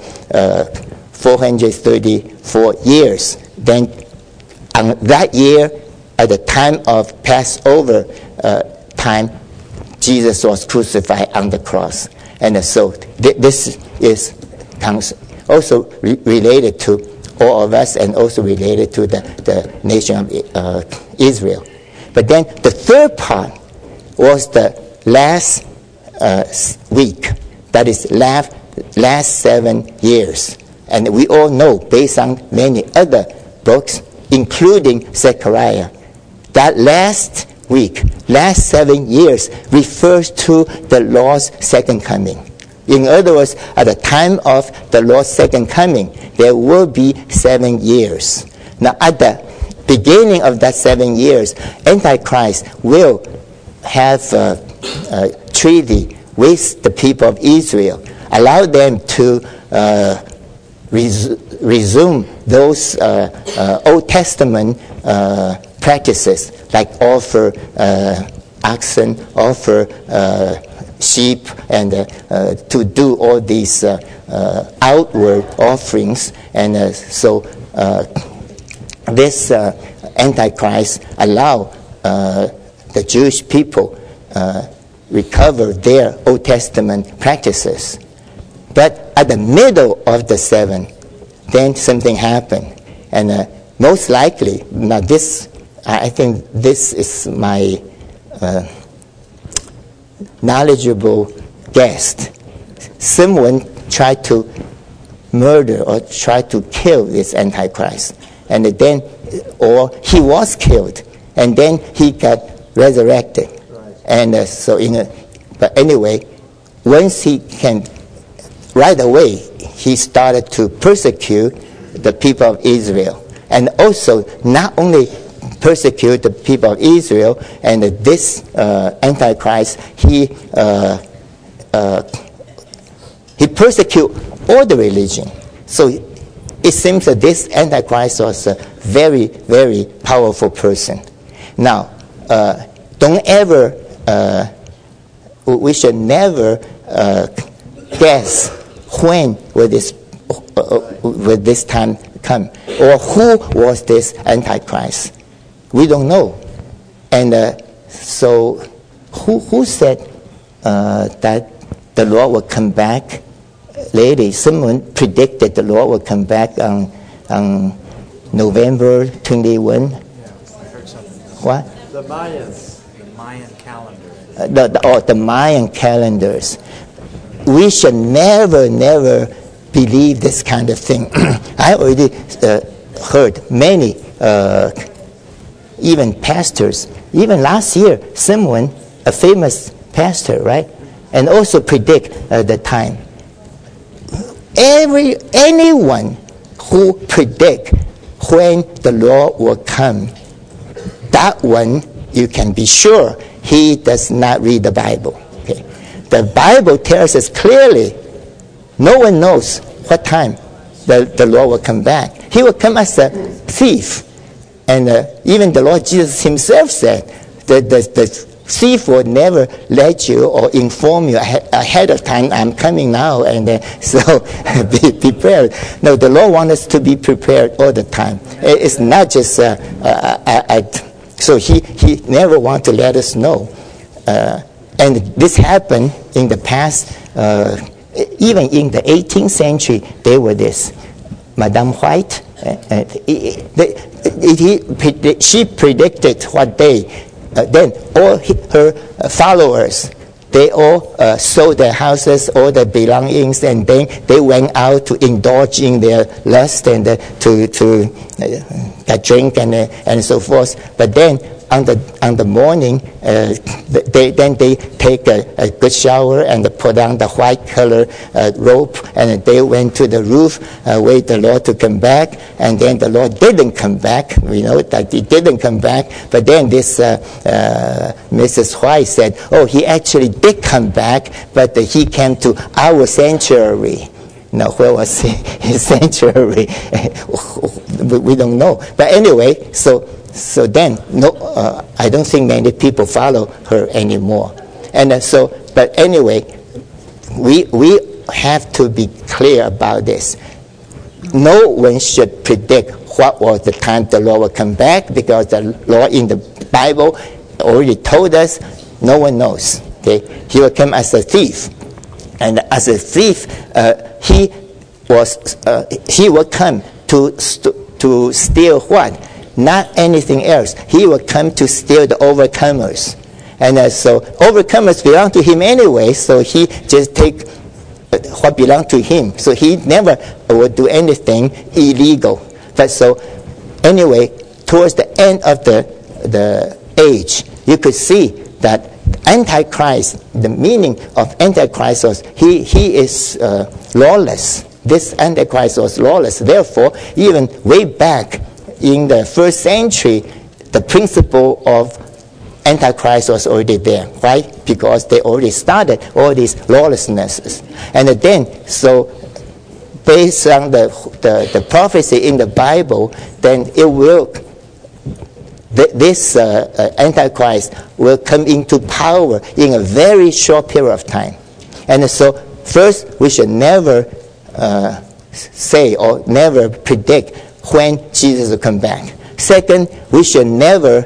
434 years. Then on that year, at the time of Passover time, Jesus was crucified on the cross. And so this is also related to all of us, and also related to the nation of Israel. But then the third part was the last week, that is last 7 years. And we all know, based on many other books, including Zechariah, that last week, last 7 years, refers to the Lord's second coming. In other words, at the time of the Lord's second coming, there will be 7 years. Now, at the beginning of that 7 years, Antichrist will have a treaty with the people of Israel, allow them to resume those Old Testament practices, like offer oxen, offer sheep, and to do all these outward offerings. And so this Antichrist allow the Jewish people recover their Old Testament practices. But at the middle of the 7, then something happened. And most likely, now this, I think this is my knowledgeable guess. Someone tried to murder or tried to kill this Antichrist. And then, or he was killed, and then he got resurrected. Right. And but anyway, once he can, right away, he started to persecute the people of Israel. And also, not only persecute the people of Israel, and this Antichrist, he persecute all the religion. So it seems that this Antichrist was a very, very powerful person. Now, don't ever, we should never guess when will this time come, or who was this Antichrist. We don't know. And so who said that the Lord will come back later? Someone predicted the Lord will come back on November 21. Yeah, I heard something. What? The Mayans. The Mayan calendar. The Mayan calendars. We should never believe this kind of thing. I already heard many, even pastors, even last year, someone, a famous pastor, right, and also predict the time. Anyone who predict when the Lord will come, that one, you can be sure he does not read the Bible. Okay? The Bible tells us clearly, no one knows what time the Lord will come back. He will come as a thief. And even the Lord Jesus himself said that the thief will never let you or inform you ahead of time, I'm coming now, and so be prepared. No, the Lord wants us to be prepared all the time. It's not just, so he never wants to let us know. And this happened in the past, even in the 18th century, there were this. Madame White, she predicted what day. Then all her followers, they all sold their houses, all their belongings, and then they went out to indulge in their lust and to drink and so forth. But then on the morning, they take a good shower and put on the white color robe, and they went to the roof, wait the Lord to come back, and then the Lord didn't come back. We know that he didn't come back, but then this Mrs. White said, oh, he actually did come back, but he came to our sanctuary. Now, where was his sanctuary? We don't know. But anyway, so So then, I don't think many people follow her anymore. And but anyway, we have to be clear about this. No one should predict what was the time the Lord will come back, because the Lord in the Bible already told us. No one knows. Okay, He will come as a thief, and as a thief, he will come to steal what? Not anything else. He will come to steal the overcomers, and so overcomers belong to Him anyway. So He just take what belongs to Him. So He never would do anything illegal. But so anyway, towards the end of the age, you could see that Antichrist, the meaning of Antichrist was he is lawless. This Antichrist was lawless. Therefore, even way back in the first century, the principle of Antichrist was already there. Why? Because they already started all these lawlessnesses. And then, so based on the prophecy in the Bible, then it will, this Antichrist will come into power in a very short period of time. And so, first, we should never say or never predict when Jesus will come back. Second, we should never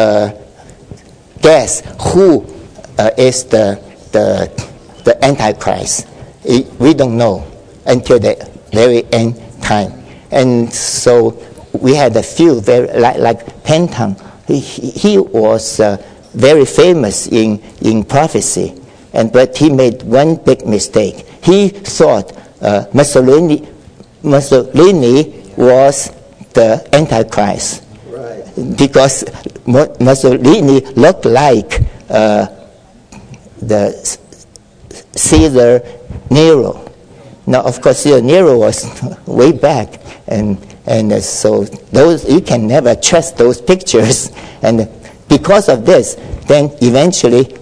guess who is the Antichrist. We don't know until the very end time. And so we had a few, like Penton. He was very famous in prophecy, but he made one big mistake. He thought Mussolini was the Antichrist, right? Because Mussolini looked like the Caesar Nero. Now, of course, Caesar Nero was way back, and so those, you can never trust those pictures. And because of this, then eventually,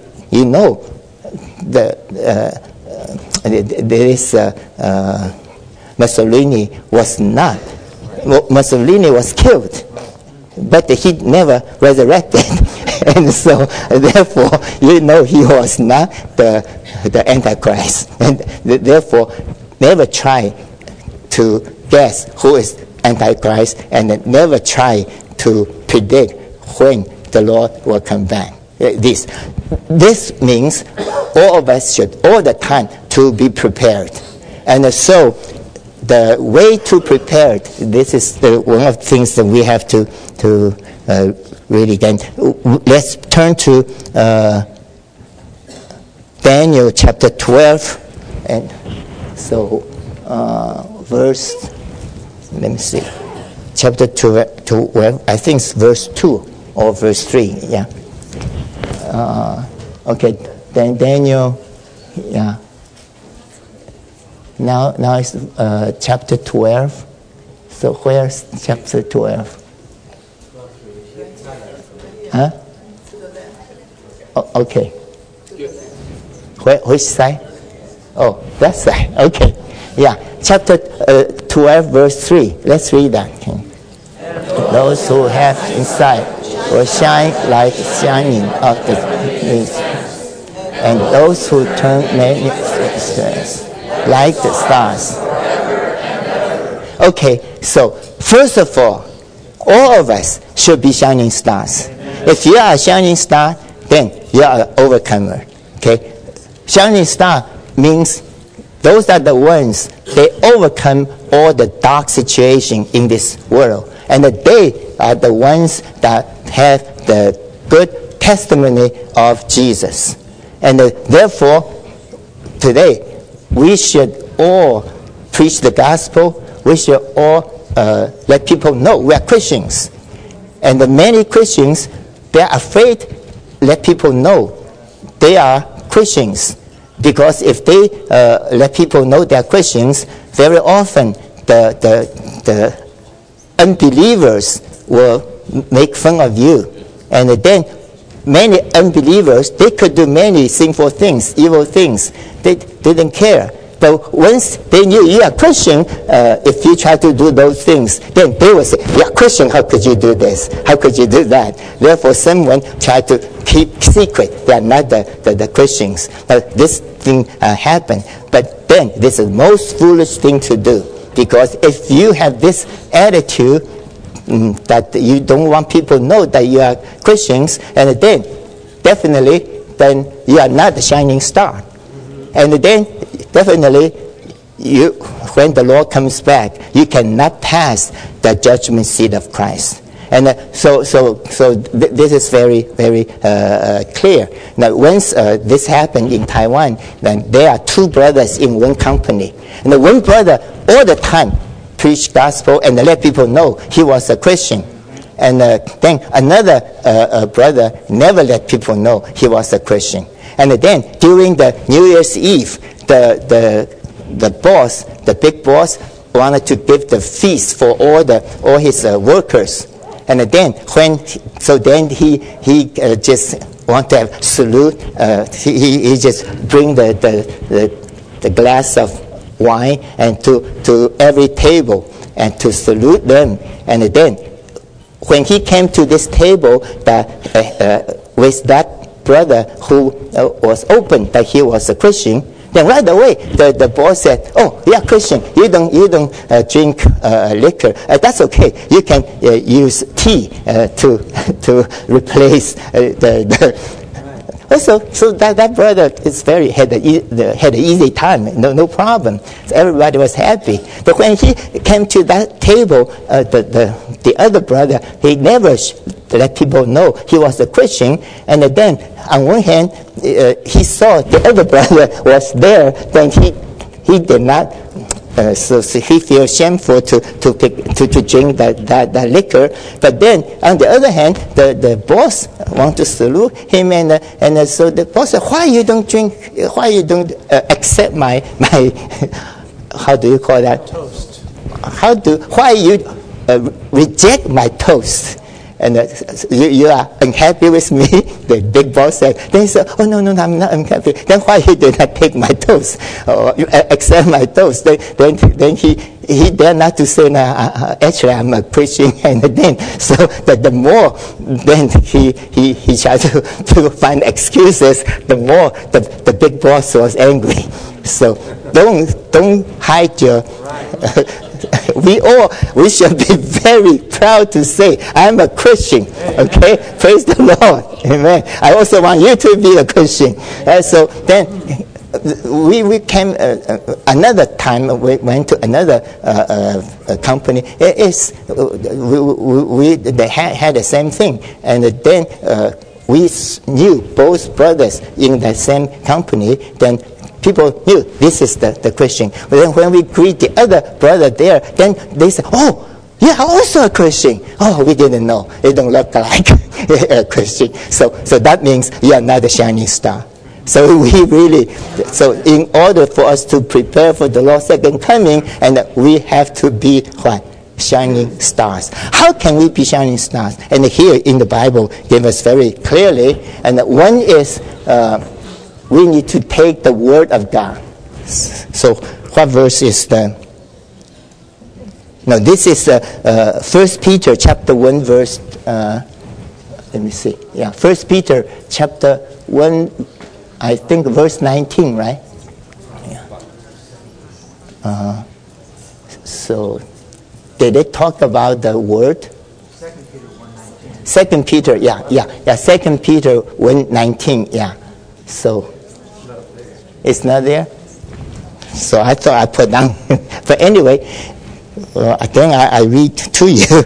Mussolini was not. Mussolini was killed, but he never resurrected. And so, therefore, he was not the Antichrist. And therefore, never try to guess who is Antichrist, and never try to predict when the Lord will come back. This means all of us should all the time to be prepared. And so the way to prepare, this is one of the things that we have to really get. Let's turn to Daniel chapter 12, and so verse, let me see, chapter 12, I think it's verse 2 or verse 3, yeah. Okay, then Daniel, yeah. Now it's chapter 12. So where's chapter 12? Huh? Oh, okay. Which side? Oh, that side. Okay. Yeah. Chapter 12, verse 3. Let's read that. Okay. Those who have insight will shine like shining of the east, and those who turn many stars like the stars. Okay, so first of all of us should be shining stars. If you are a shining star, then you are an overcomer. Okay, shining star means those are the ones, they overcome all the dark situation in this world, and they are the ones that have the good testimony of Jesus. And therefore, today, we should all preach the gospel. We should all let people know we are Christians. And many Christians, they are afraid to let people know they are Christians. Because if they let people know they are Christians, very often the unbelievers will make fun of you. And then many unbelievers, they could do many sinful things, evil things. They didn't care. But once they knew you are Christian, if you try to do those things, then they will say, you are Christian, how could you do this? How could you do that? Therefore, someone tried to keep secret. They are not the Christians. But this thing happened. But then, this is the most foolish thing to do. Because if you have this attitude that you don't want people to know that you are Christians, and then definitely, then you are not the shining star. And then definitely, when the Lord comes back, you cannot pass the judgment seat of Christ. And so this is very, very clear. Now, once this happened in Taiwan, then there are two brothers in one company. And the one brother all the time preached gospel and let people know he was a Christian. And then another brother never let people know he was a Christian. And then during the New Year's Eve, the boss, the big boss, wanted to give the feast for all his workers. And then he just want to have salute. He just bring the glass of wine and to every table and to salute them. And then when he came to this table with that brother who was open that he was a Christian, then right away the boss said, "Oh, you are Christian. You don't drink liquor. That's okay. You can use tea to replace the." So that brother is had an easy time. No problem. So everybody was happy. But when he came to that table, the other brother, he never let people know he was a Christian. And then on one hand, he saw the other brother was there. Then he did not. So he feels shameful to drink that liquor. But then on the other hand, the boss want to salute him, and so the boss said, "Why you don't drink? Why you don't accept my how do you call that? Toast. Why you reject my toast?" And you are unhappy with me? The big boss said. Then he said, "Oh, no, I'm not unhappy." Then why you did not take my toast or accept my toast? Then he dare not to say, "No, actually I'm a Christian." And then so the more then he tried to find excuses, the more the big boss was angry. So don't hide your. We should be very proud to say, "I'm a Christian." Okay, praise the Lord, amen. I also want you to be a Christian. So then we came another time. We went to another company. They had the same thing, and then we knew both brothers in the same company. Then people knew this is the Christian. But then when we greet the other brother there, then they said, "Oh, you are also a Christian." "Oh, we didn't know. They don't look like a Christian." So that means you are not a shining star. So in order for us to prepare for the Lord's second coming, and we have to be what? Shining stars. How can we be shining stars? And here in the Bible gives us very clearly. And one is we need to take the word of God. So what verse is the? No, this is 1 Peter chapter 1 verse. Let me see. Yeah, 1 Peter chapter 1. I think verse 19, right? Yeah. So, did they talk about the word? 2 Peter 1:19. 2 Peter 1:19, yeah. So, it's not there? So I thought I put down. But anyway, I think I read to you.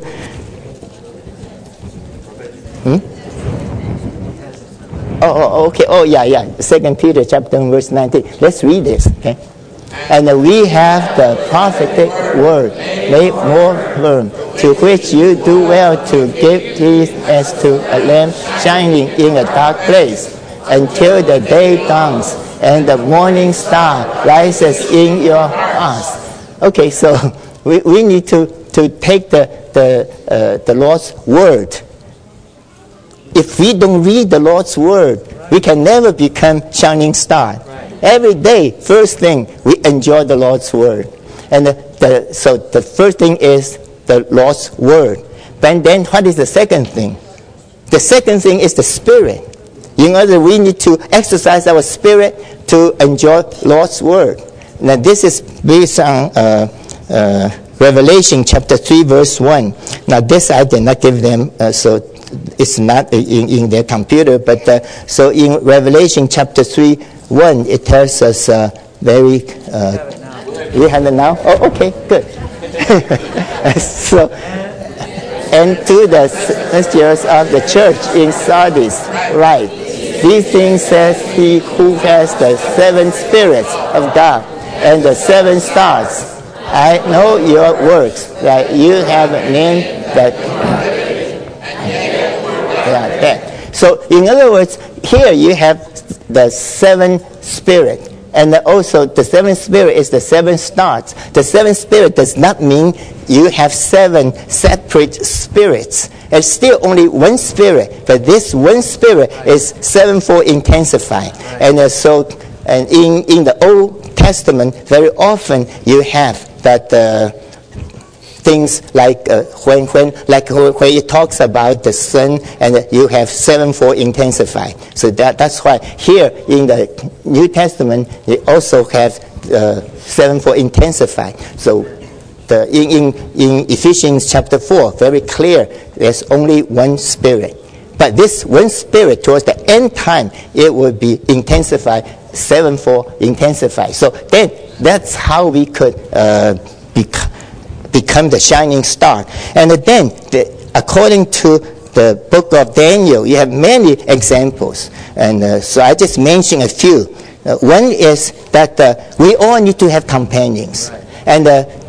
Oh, okay. Oh, yeah. 2 Peter chapter 1, verse 19. Let's read this, okay? "And we have the prophetic word made more firm, to which you do well to give heed as to a lamp shining in a dark place, until the day dawns and the morning star rises in your hearts." Okay, so we need to take the Lord's word. If we don't read the Lord's word, we can never become shining star. Every day, first thing, we enjoy the Lord's Word. And so the first thing is the Lord's Word. But then what is the second thing? The second thing is the Spirit. In other words, we need to exercise our spirit to enjoy Lord's Word. Now this is based on Revelation chapter 3 verse 1. Now this I did not give them, so it's not in their computer, but so in Revelation chapter 3 1 it tells us very... we have it now? Oh, okay, good. So, and to the messengers of the church in Sardis, right. These things says he who has the 7 spirits of God and the 7 stars. I know your works, that you have named that. So, in other words, here you have the 7 spirit. And also, the 7th spirit is the 7 stars. The 7th spirit does not mean you have 7 separate spirits. It's still only one spirit, but this one spirit is 7-fold intensified. And so, and in the Old Testament, very often you have that things like when it talks about the sun, and you have 7-fold intensified. So that's why here in the New Testament they also have 7-fold intensified. So in Ephesians chapter 4, very clear, there's only one Spirit. But this one Spirit, towards the end time, it will be intensified, 7-fold intensified. So then that's how we could become the shining star. And then, according to the book of Daniel, you have many examples. And so I just mentioned a few. One is that we all need to have companions. And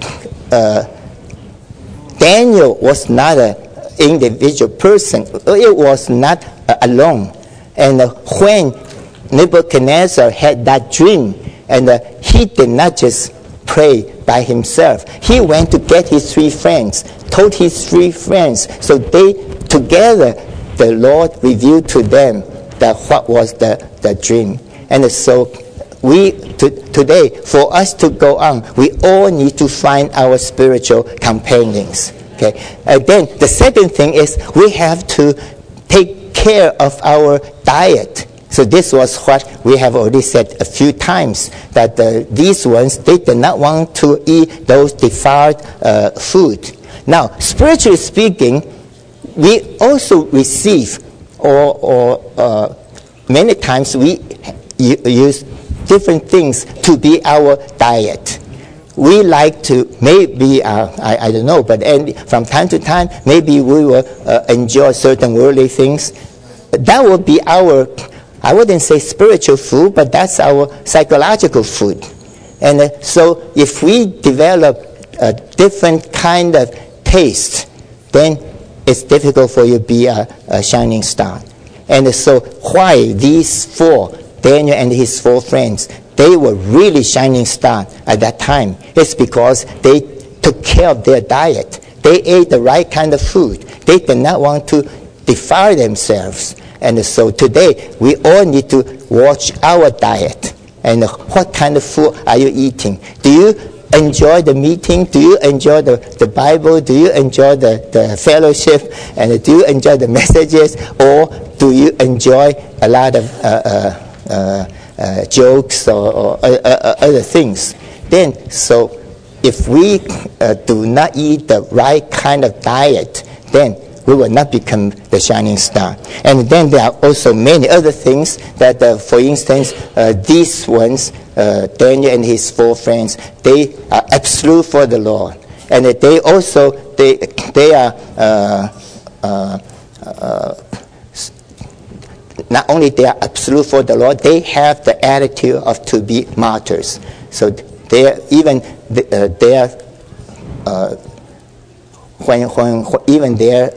Daniel was not an individual person. It was not alone. And when Nebuchadnezzar had that dream, and he did not just pray by himself. He went to get his 3 friends, told his 3 friends. So they, together, the Lord revealed to them what was the dream. And so today, for us to go on, we all need to find our spiritual companions. Okay. Then the second thing is we have to take care of our diet. So this was what we have already said a few times, that these ones, they did not want to eat those defiled food. Now, spiritually speaking, we also receive, or many times we use different things to be our diet. We like to, maybe, I don't know, but from time to time, maybe we will enjoy certain worldly things. That will be our, I wouldn't say spiritual food, but that's our psychological food. And so if we develop a different kind of taste, then it's difficult for you to be a shining star. And so why these 4, Daniel and his 4 friends, they were really shining stars at that time? It's because they took care of their diet. They ate the right kind of food. They did not want to defile themselves. And so today, we all need to watch our diet. And what kind of food are you eating? Do you enjoy the meeting? Do you enjoy the Bible? Do you enjoy the fellowship? And do you enjoy the messages? Or do you enjoy a lot of jokes or other things? Then, so if we do not eat the right kind of diet, then we will not become the shining star. And then there are also many other things that, for instance, these ones, Daniel and his 4 friends, they are absolute for the Lord. And they also, they are, not only they are absolute for the Lord, they have the attitude of to be martyrs. So they are even, they are, when even their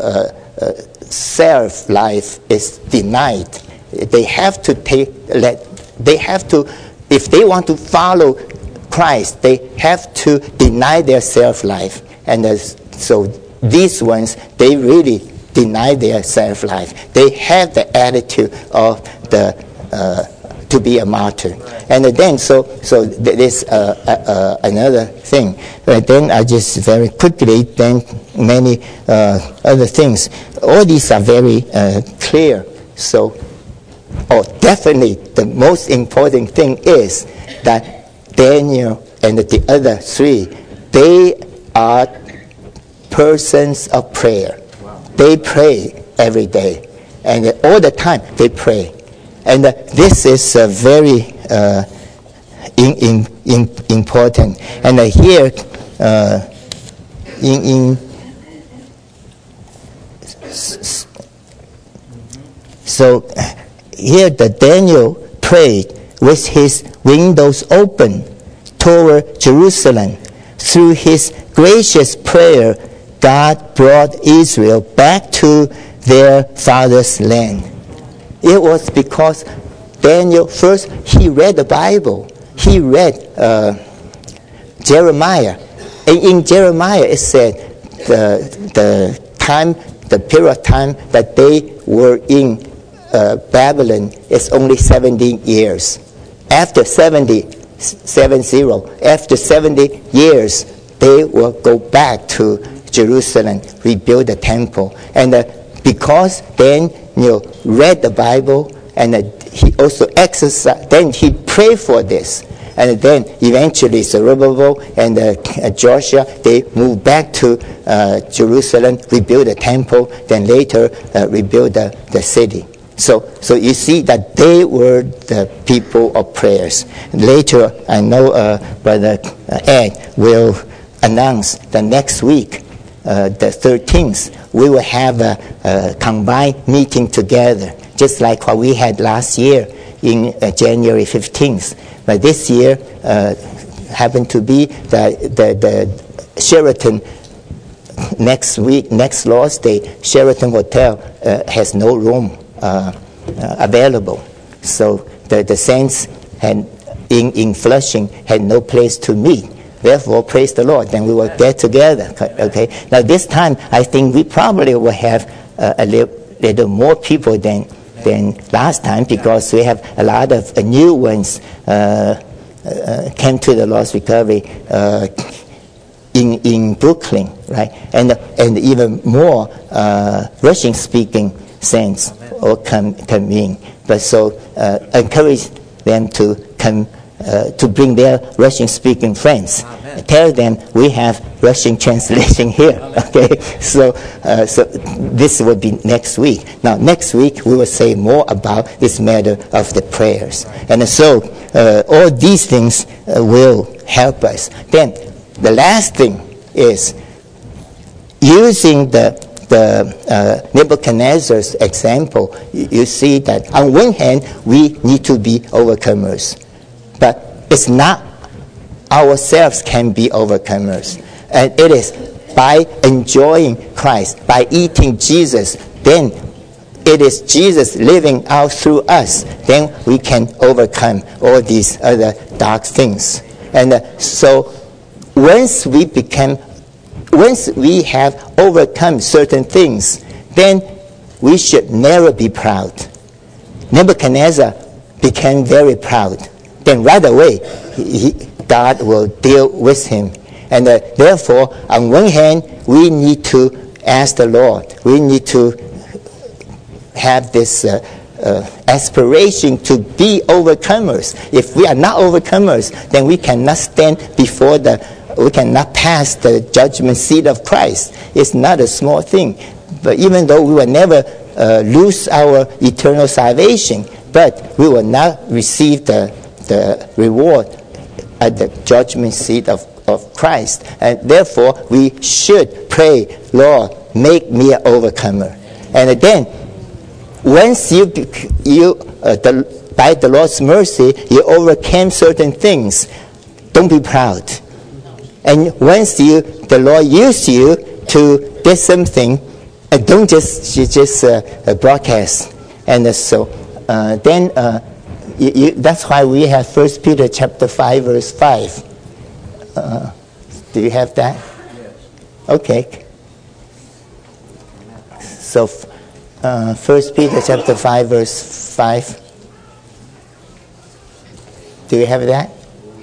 self life is denied, they have to if they want to follow Christ, they have to deny their self life. And so these ones, they really deny their self life. They have the attitude of to be a martyr. And then, so there's another thing. But then I just very quickly, then many other things. All these are very clear. So, definitely the most important thing is that Daniel and the other three, they are persons of prayer. They pray every day. And all the time they pray. And this is very important. And here, so here the Daniel prayed with his windows open toward Jerusalem. Through his gracious prayer, God brought Israel back to their father's land. It was because Daniel, first, he read the Bible. He read Jeremiah. And in Jeremiah, it said the period of time that they were in Babylon is only 70 years. After 70 years, they will go back to Jerusalem, rebuild the temple. And because Daniel read the Bible, and he also exercised, then he prayed for this. And then eventually Zerubbabel and Joshua, they moved back to Jerusalem, rebuild the temple, then later rebuild the city. So you see that they were the people of prayers. Later, I know Brother Ed will announce the next week, the 13th, we will have a combined meeting together, just like what we had last year in January 15th. But this year happened to be the Sheraton next Lord's Day. Sheraton Hotel has no room available. So the saints in Flushing had no place to meet. Therefore, praise the Lord. Then we will get together. Okay. Now this time, I think we probably will have a little more people than last time, because we have a lot of new ones came to the Lost Recovery in Brooklyn, right? And even more Russian-speaking saints will come in. But so encourage them to come. To bring their Russian-speaking friends. Amen. Tell them we have Russian translation here. Okay, so this will be next week. Now, next week we will say more about this matter of the prayers. And so all these things will help us. Then the last thing is using the Nebuchadnezzar's example. You see that on one hand we need to be overcomers. But it's not ourselves can be overcomers. And it is by enjoying Christ, by eating Jesus, then it is Jesus living out through us. Then we can overcome all these other dark things. And so once we have overcome certain things, then we should never be proud. Nebuchadnezzar became very proud. Then right away, God will deal with him. And therefore, on one hand, we need to ask the Lord. We need to have this aspiration to be overcomers. If we are not overcomers, then we cannot stand before we cannot pass the judgment seat of Christ. It's not a small thing. But even though we will never lose our eternal salvation, but we will not receive the reward at the judgment seat of Christ. And therefore, we should pray, Lord, make me an overcomer. And then, once by the Lord's mercy, you overcame certain things, don't be proud. And once the Lord used you to do something, don't just broadcast. And so then that's why we have 1 Peter chapter 5, verse 5. Do you have that? Yes. Okay. So 1 Peter chapter 5, verse 5. Do you have that?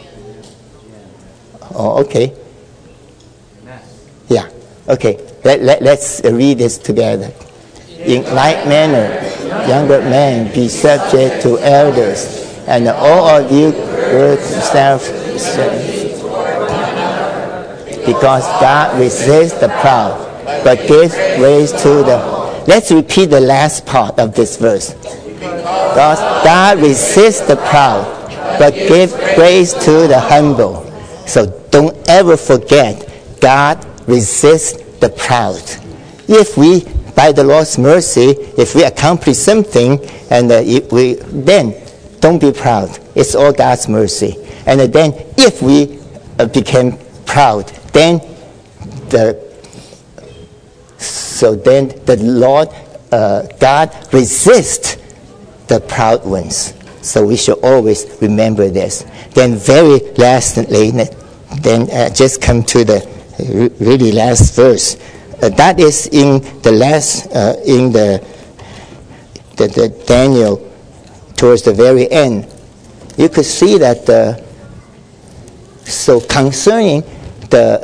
Oh, okay. Yeah, okay. Let's read this together. In like manner, younger men, be subject to elders, and all of you gird yourself, because God resists the proud, but gives grace to the... Let's repeat the last part of this verse. God resists the proud, but gives grace to the humble. So don't ever forget, God resists the proud. If we, by the Lord's mercy, if we accomplish something, and then don't be proud. It's all God's mercy. And then if we became proud, then the Lord God resists the proud ones. So we should always remember this. Then very lastly, just come to the really last verse. That is in the last in the Daniel, towards the very end. You could see that so concerning the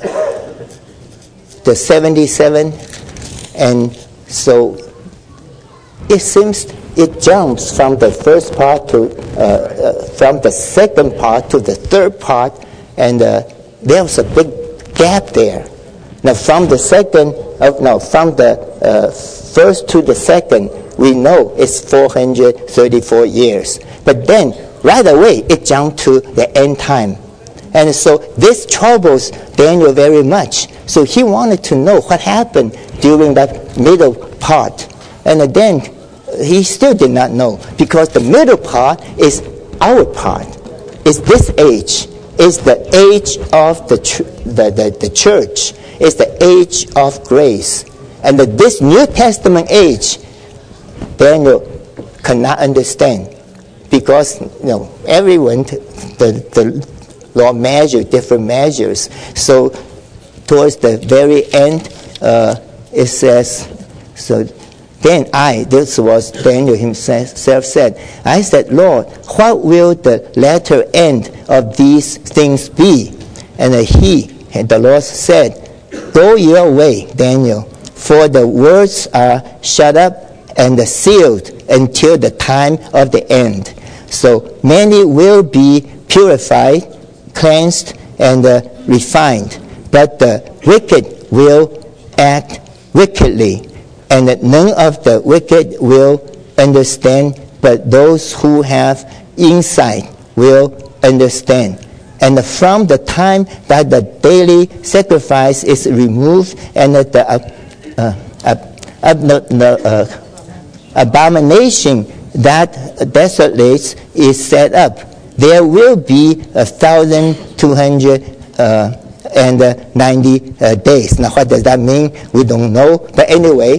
77, and so it seems it jumps from the first part to from the second part to the third part, and there was a big gap there. Now from the first to the second, we know it's 434 years. But then right away it jumped to the end time. And so this troubles Daniel very much. So he wanted to know what happened during that middle part. And then he still did not know, because the middle part is our part. It's this age. It's the age of the church. It's the age of grace. And this New Testament age, Daniel cannot understand, because everyone, the Lord measured different measures. So towards the very end, it says, so then this was Daniel himself said, I said, Lord, what will the latter end of these things be? And the Lord said, go your way, Daniel, for the words are shut up and sealed until the time of the end. So many will be purified, cleansed, and refined, but the wicked will act wickedly, and none of the wicked will understand, but those who have insight will understand. And from the time that the daily sacrifice is removed and the abomination that desolates is set up, there will be 1,290 days. Now, what does that mean? We don't know. But anyway,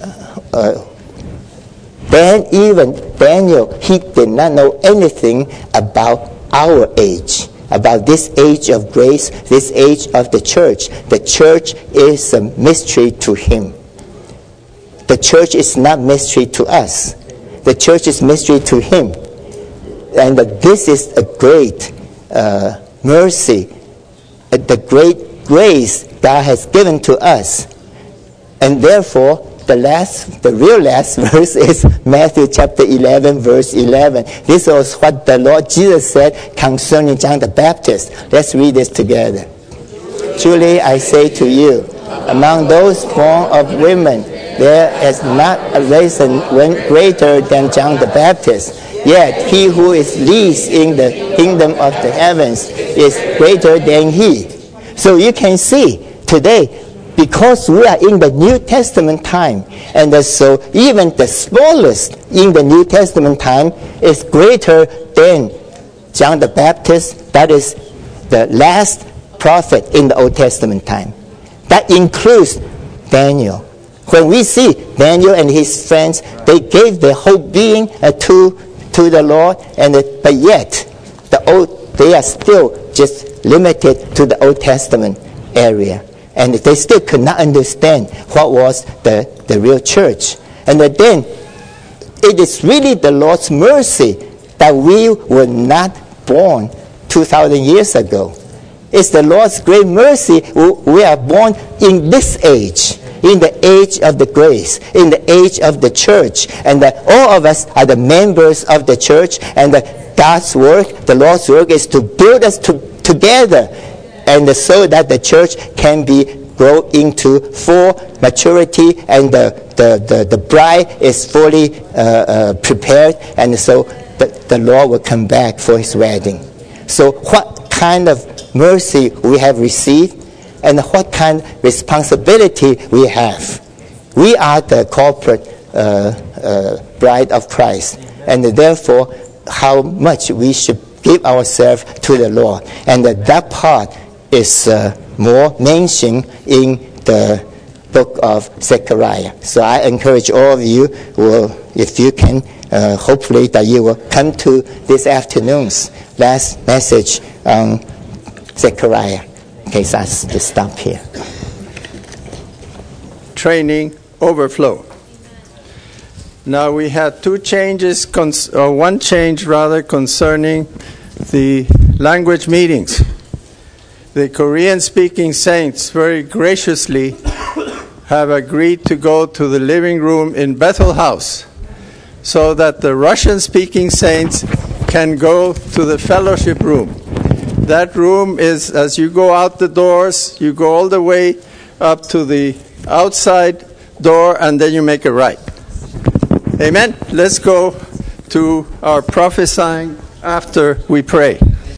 then even Daniel, he did not know anything about our age, about this age of grace, this age of the church. The church is a mystery to him. The church is not mystery to us. The church is mystery to him. And this is a great mercy, the great grace God has given to us. And therefore, the real last verse is Matthew chapter 11, verse 11. This was what the Lord Jesus said concerning John the Baptist. Let's read this together. Truly I say to you, among those born of women, there is not a reason greater than John the Baptist. Yet he who is least in the kingdom of the heavens is greater than he. So you can see today, because we are in the New Testament time, and so even the smallest in the New Testament time is greater than John the Baptist. That is the last prophet in the Old Testament time. That includes Daniel. When we see Daniel and his friends, they gave their whole being to the Lord, but yet they are still just limited to the Old Testament area. And they still could not understand what was the real church. And then it is really the Lord's mercy that we were not born 2,000 years ago. It's the Lord's great mercy we are born in this age, in the age of the grace, in the age of the church. And all of us are the members of the church, and God's work, the Lord's work, is to build us together, and so that the church can grow into full maturity, and the bride is fully prepared, and so the Lord will come back for his wedding. So what kind of mercy we have received, and what kind of responsibility we have. We are the corporate bride of Christ, and therefore how much we should give ourselves to the Lord. And that part is more mentioned in the book of Zechariah. So I encourage all of you, if you can, hopefully that you will come to this afternoon's last message on Zechariah. Okay, so I'll just stop here. Training overflow. Now we had two changes, one change rather, concerning the language meetings. The Korean-speaking saints very graciously have agreed to go to the living room in Bethel House, so that the Russian-speaking saints can go to the fellowship room. That room is, as you go out the doors, you go all the way up to the outside door, and then you make a right. Amen? Let's go to our prophesying after we pray.